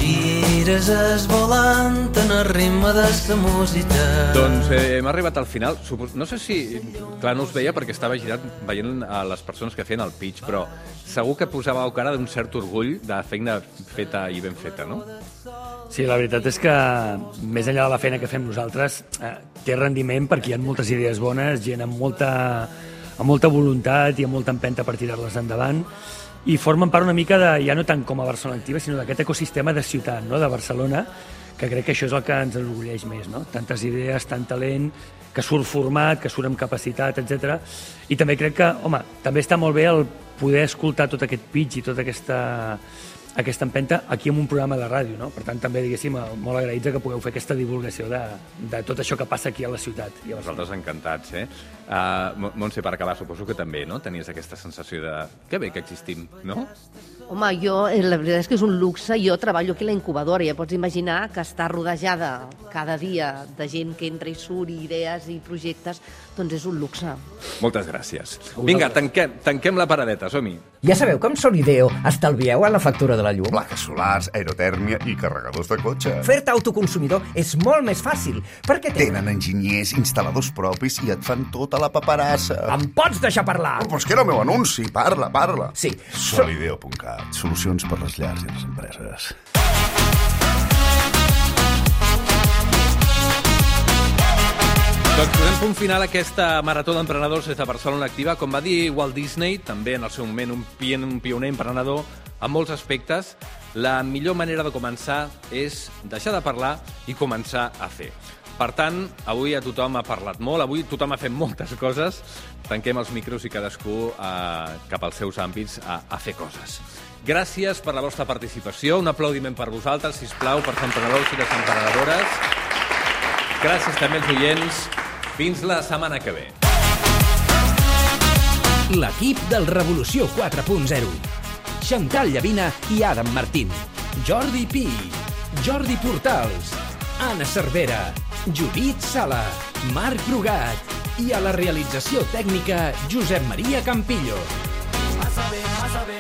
Gires esvolant en el ritme d'esta música. Doncs eh, hem arribat al final. Supos... No sé si... Clar, no us veia perquè estava girat veient a les persones que feien el pitch, però segur que posàveu cara d'un cert orgull de feina feta i ben feta, no? Sí, la veritat és que més enllà de la feina que fem nosaltres eh, té rendiment perquè hi ha moltes idees bones, gent amb molta, amb molta voluntat i amb molta empenta per tirar-les endavant i formen part una mica de, ja no tant com a Barcelona Activa, sinó d'aquest ecosistema de ciutat, no?, de Barcelona, que crec que això és el que ens enorgulleix més, no? Tantes idees, tant talent, que surt format, que surt amb capacitat, etcètera. I també crec que, home, també està molt bé el poder escoltar tot aquest pitch i tota aquesta... aquesta empenta aquí en un programa de ràdio, no? Per tant, també, diguéssim, molt agraïts que pugueu fer aquesta divulgació de, de tot això que passa aquí a la ciutat. I vosaltres encantats, eh? Uh, Montse, per acabar, suposo que també, no? Tenies aquesta sensació de... Que bé que existim, no? Home, jo, la veritat és que és un luxe. Jo treballo aquí a la incubadora, ja pots imaginar que està rodejada cada dia de gent que entra i surt, i idees i projectes, doncs és un luxe. Moltes gràcies. Vinga, tanquem, tanquem la paradeta, som-hi. Ja sabeu que amb Solideo estalvieu en la factura de la llum? Plaques solars, aerotèrmia i carregadors de cotxe. Fer-te autoconsumidor és molt més fàcil, perquè tenen... Tenen enginyers, instal·ladors propis i et fan tota la paperassa. Em pots deixar parlar? Oh, però és que era el meu anunci, parla, parla. Sí. Solideo punt cat, solucions per les llars i les empreses. Doncs posem punt final a aquesta marató d'emprenedors des de Barcelona Activa. Com va dir Walt Disney, també en el seu moment un pioner emprenedor en molts aspectes, la millor manera de començar és deixar de parlar i començar a fer. Per tant, avui a tothom ha parlat molt, avui tothom ha fet moltes coses. Tanquem els micros i cadascú eh, cap als seus àmbits a, a fer coses. Gràcies per la vostra participació. Un aplaudiment per vosaltres, sisplau, per ser emprenedors i les emprenedores. Gràcies també als oients. Fins la setmana que ve. L'equip del Revolució quatre punt zero. Xantal Llavina i Adam Martín. Jordi Pi. Jordi Portals. Anna Cervera. Judit Sala. Marc Brugat. I a la realització tècnica, Josep Maria Campillo. Massa bé, massa bé.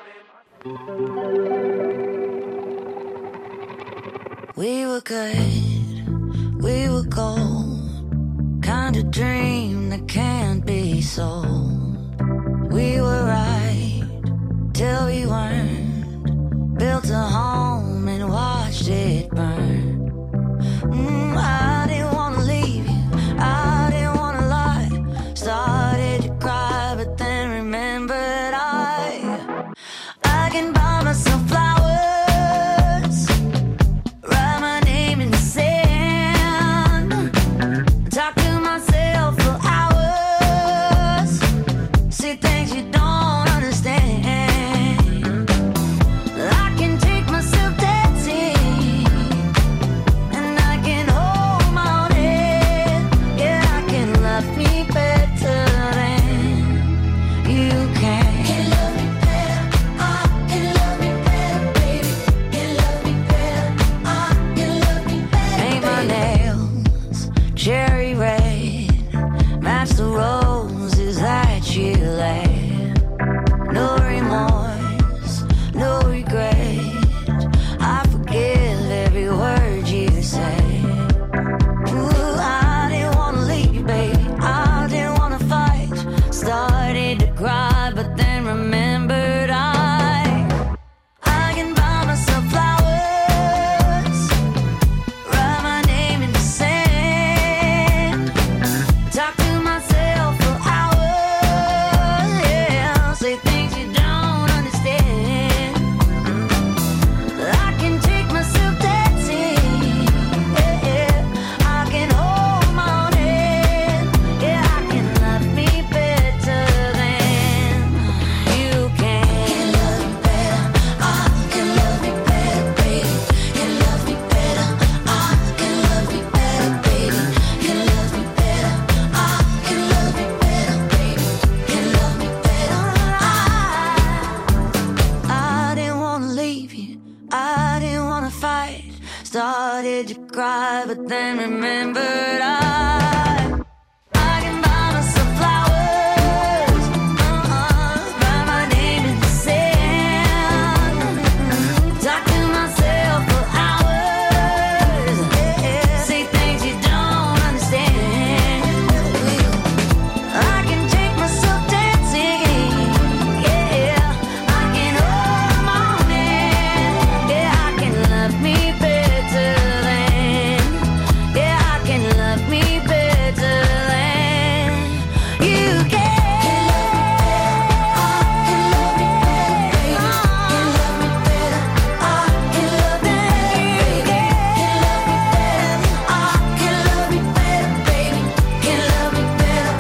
We were good, we were gold. Kind of dream that can't be sold. We were right till we weren't. Built a home and watched it burn. Mm, I didn't want to leave you, I didn't want to lie. Started to cry, but then remembered I I can buy myself flowers, write my name in the sand, talk to myself for hours, say things you don't understand. cherry red, match the roses that you laid. No remorse, no regret, I forgive every word you say. Ooh, I didn't wanna leave, baby, I didn't wanna fight. Started to cry, but then remembered I I can buy myself flowers, write my name in the sand, talk to myself for hours, yeah, say things you don't understand. I can take myself dancing, yeah, yeah. I can hold my own hand, yeah, I can love me better than you can. Can love me better, I can love me better, baby. Can love me better, I can love me better, baby. Can love me better, I can love me better, baby. Can love me better, I I didn't wanna leave you, I didn't wanna fight. Started to cry, but then remembered I I can buy myself flowers, uh-uh, write my name in the sand, talk to myself for hours, yeah, say things you don't understand. I can take myself dancing, yeah, I can hold my own hand, yeah, I can love me better than, yeah, I can love me better than you can. Can love me better, can love me better, I can love me better, I can love me better, baby, can love me better,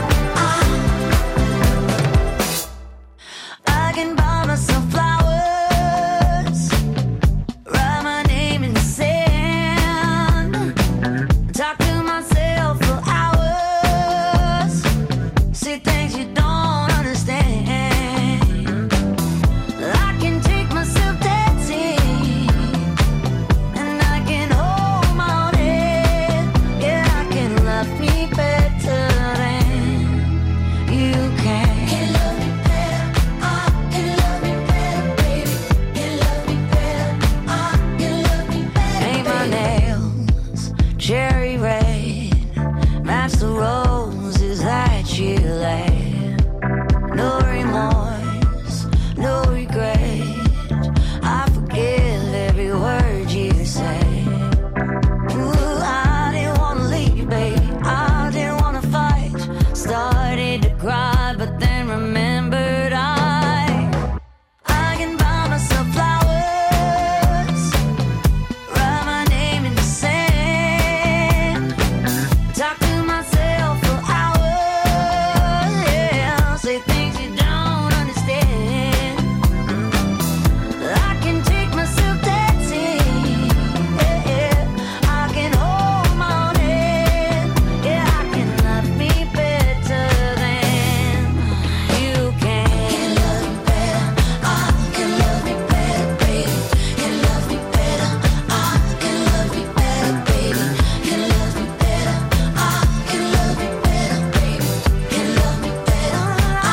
I can buy myself flowers, write my name in the sand, talk to myself for hours, say things you don't understand. I can take myself dancing, and I can hold my own hand, yeah, I can love me better than you can. Can love me better, I can love me better, baby. Can love me better, I can love me better. Paint my nails cherry red, match the roses that you laid. No remorse, no regret, I forgive every word you say. Ooh, I didn't wanna leave, baby, I didn't wanna fight. Started to cry, but then remembered I I can buy myself flowers, write my name in the sand, talk to myself for hours, yeah, say things you don't understand. I can take myself dancing, yeah, yeah, I can hold my own hand, yeah, I can love me better than you can. Can love me better, I can love me better, baby. Can love me better, I can love me better, baby. Can love me better, I can love me better, baby. Can love me better,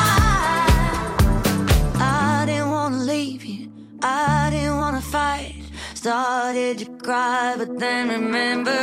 I I didn't wanna leave you, I didn't wanna fight. Started to cry, but then remembered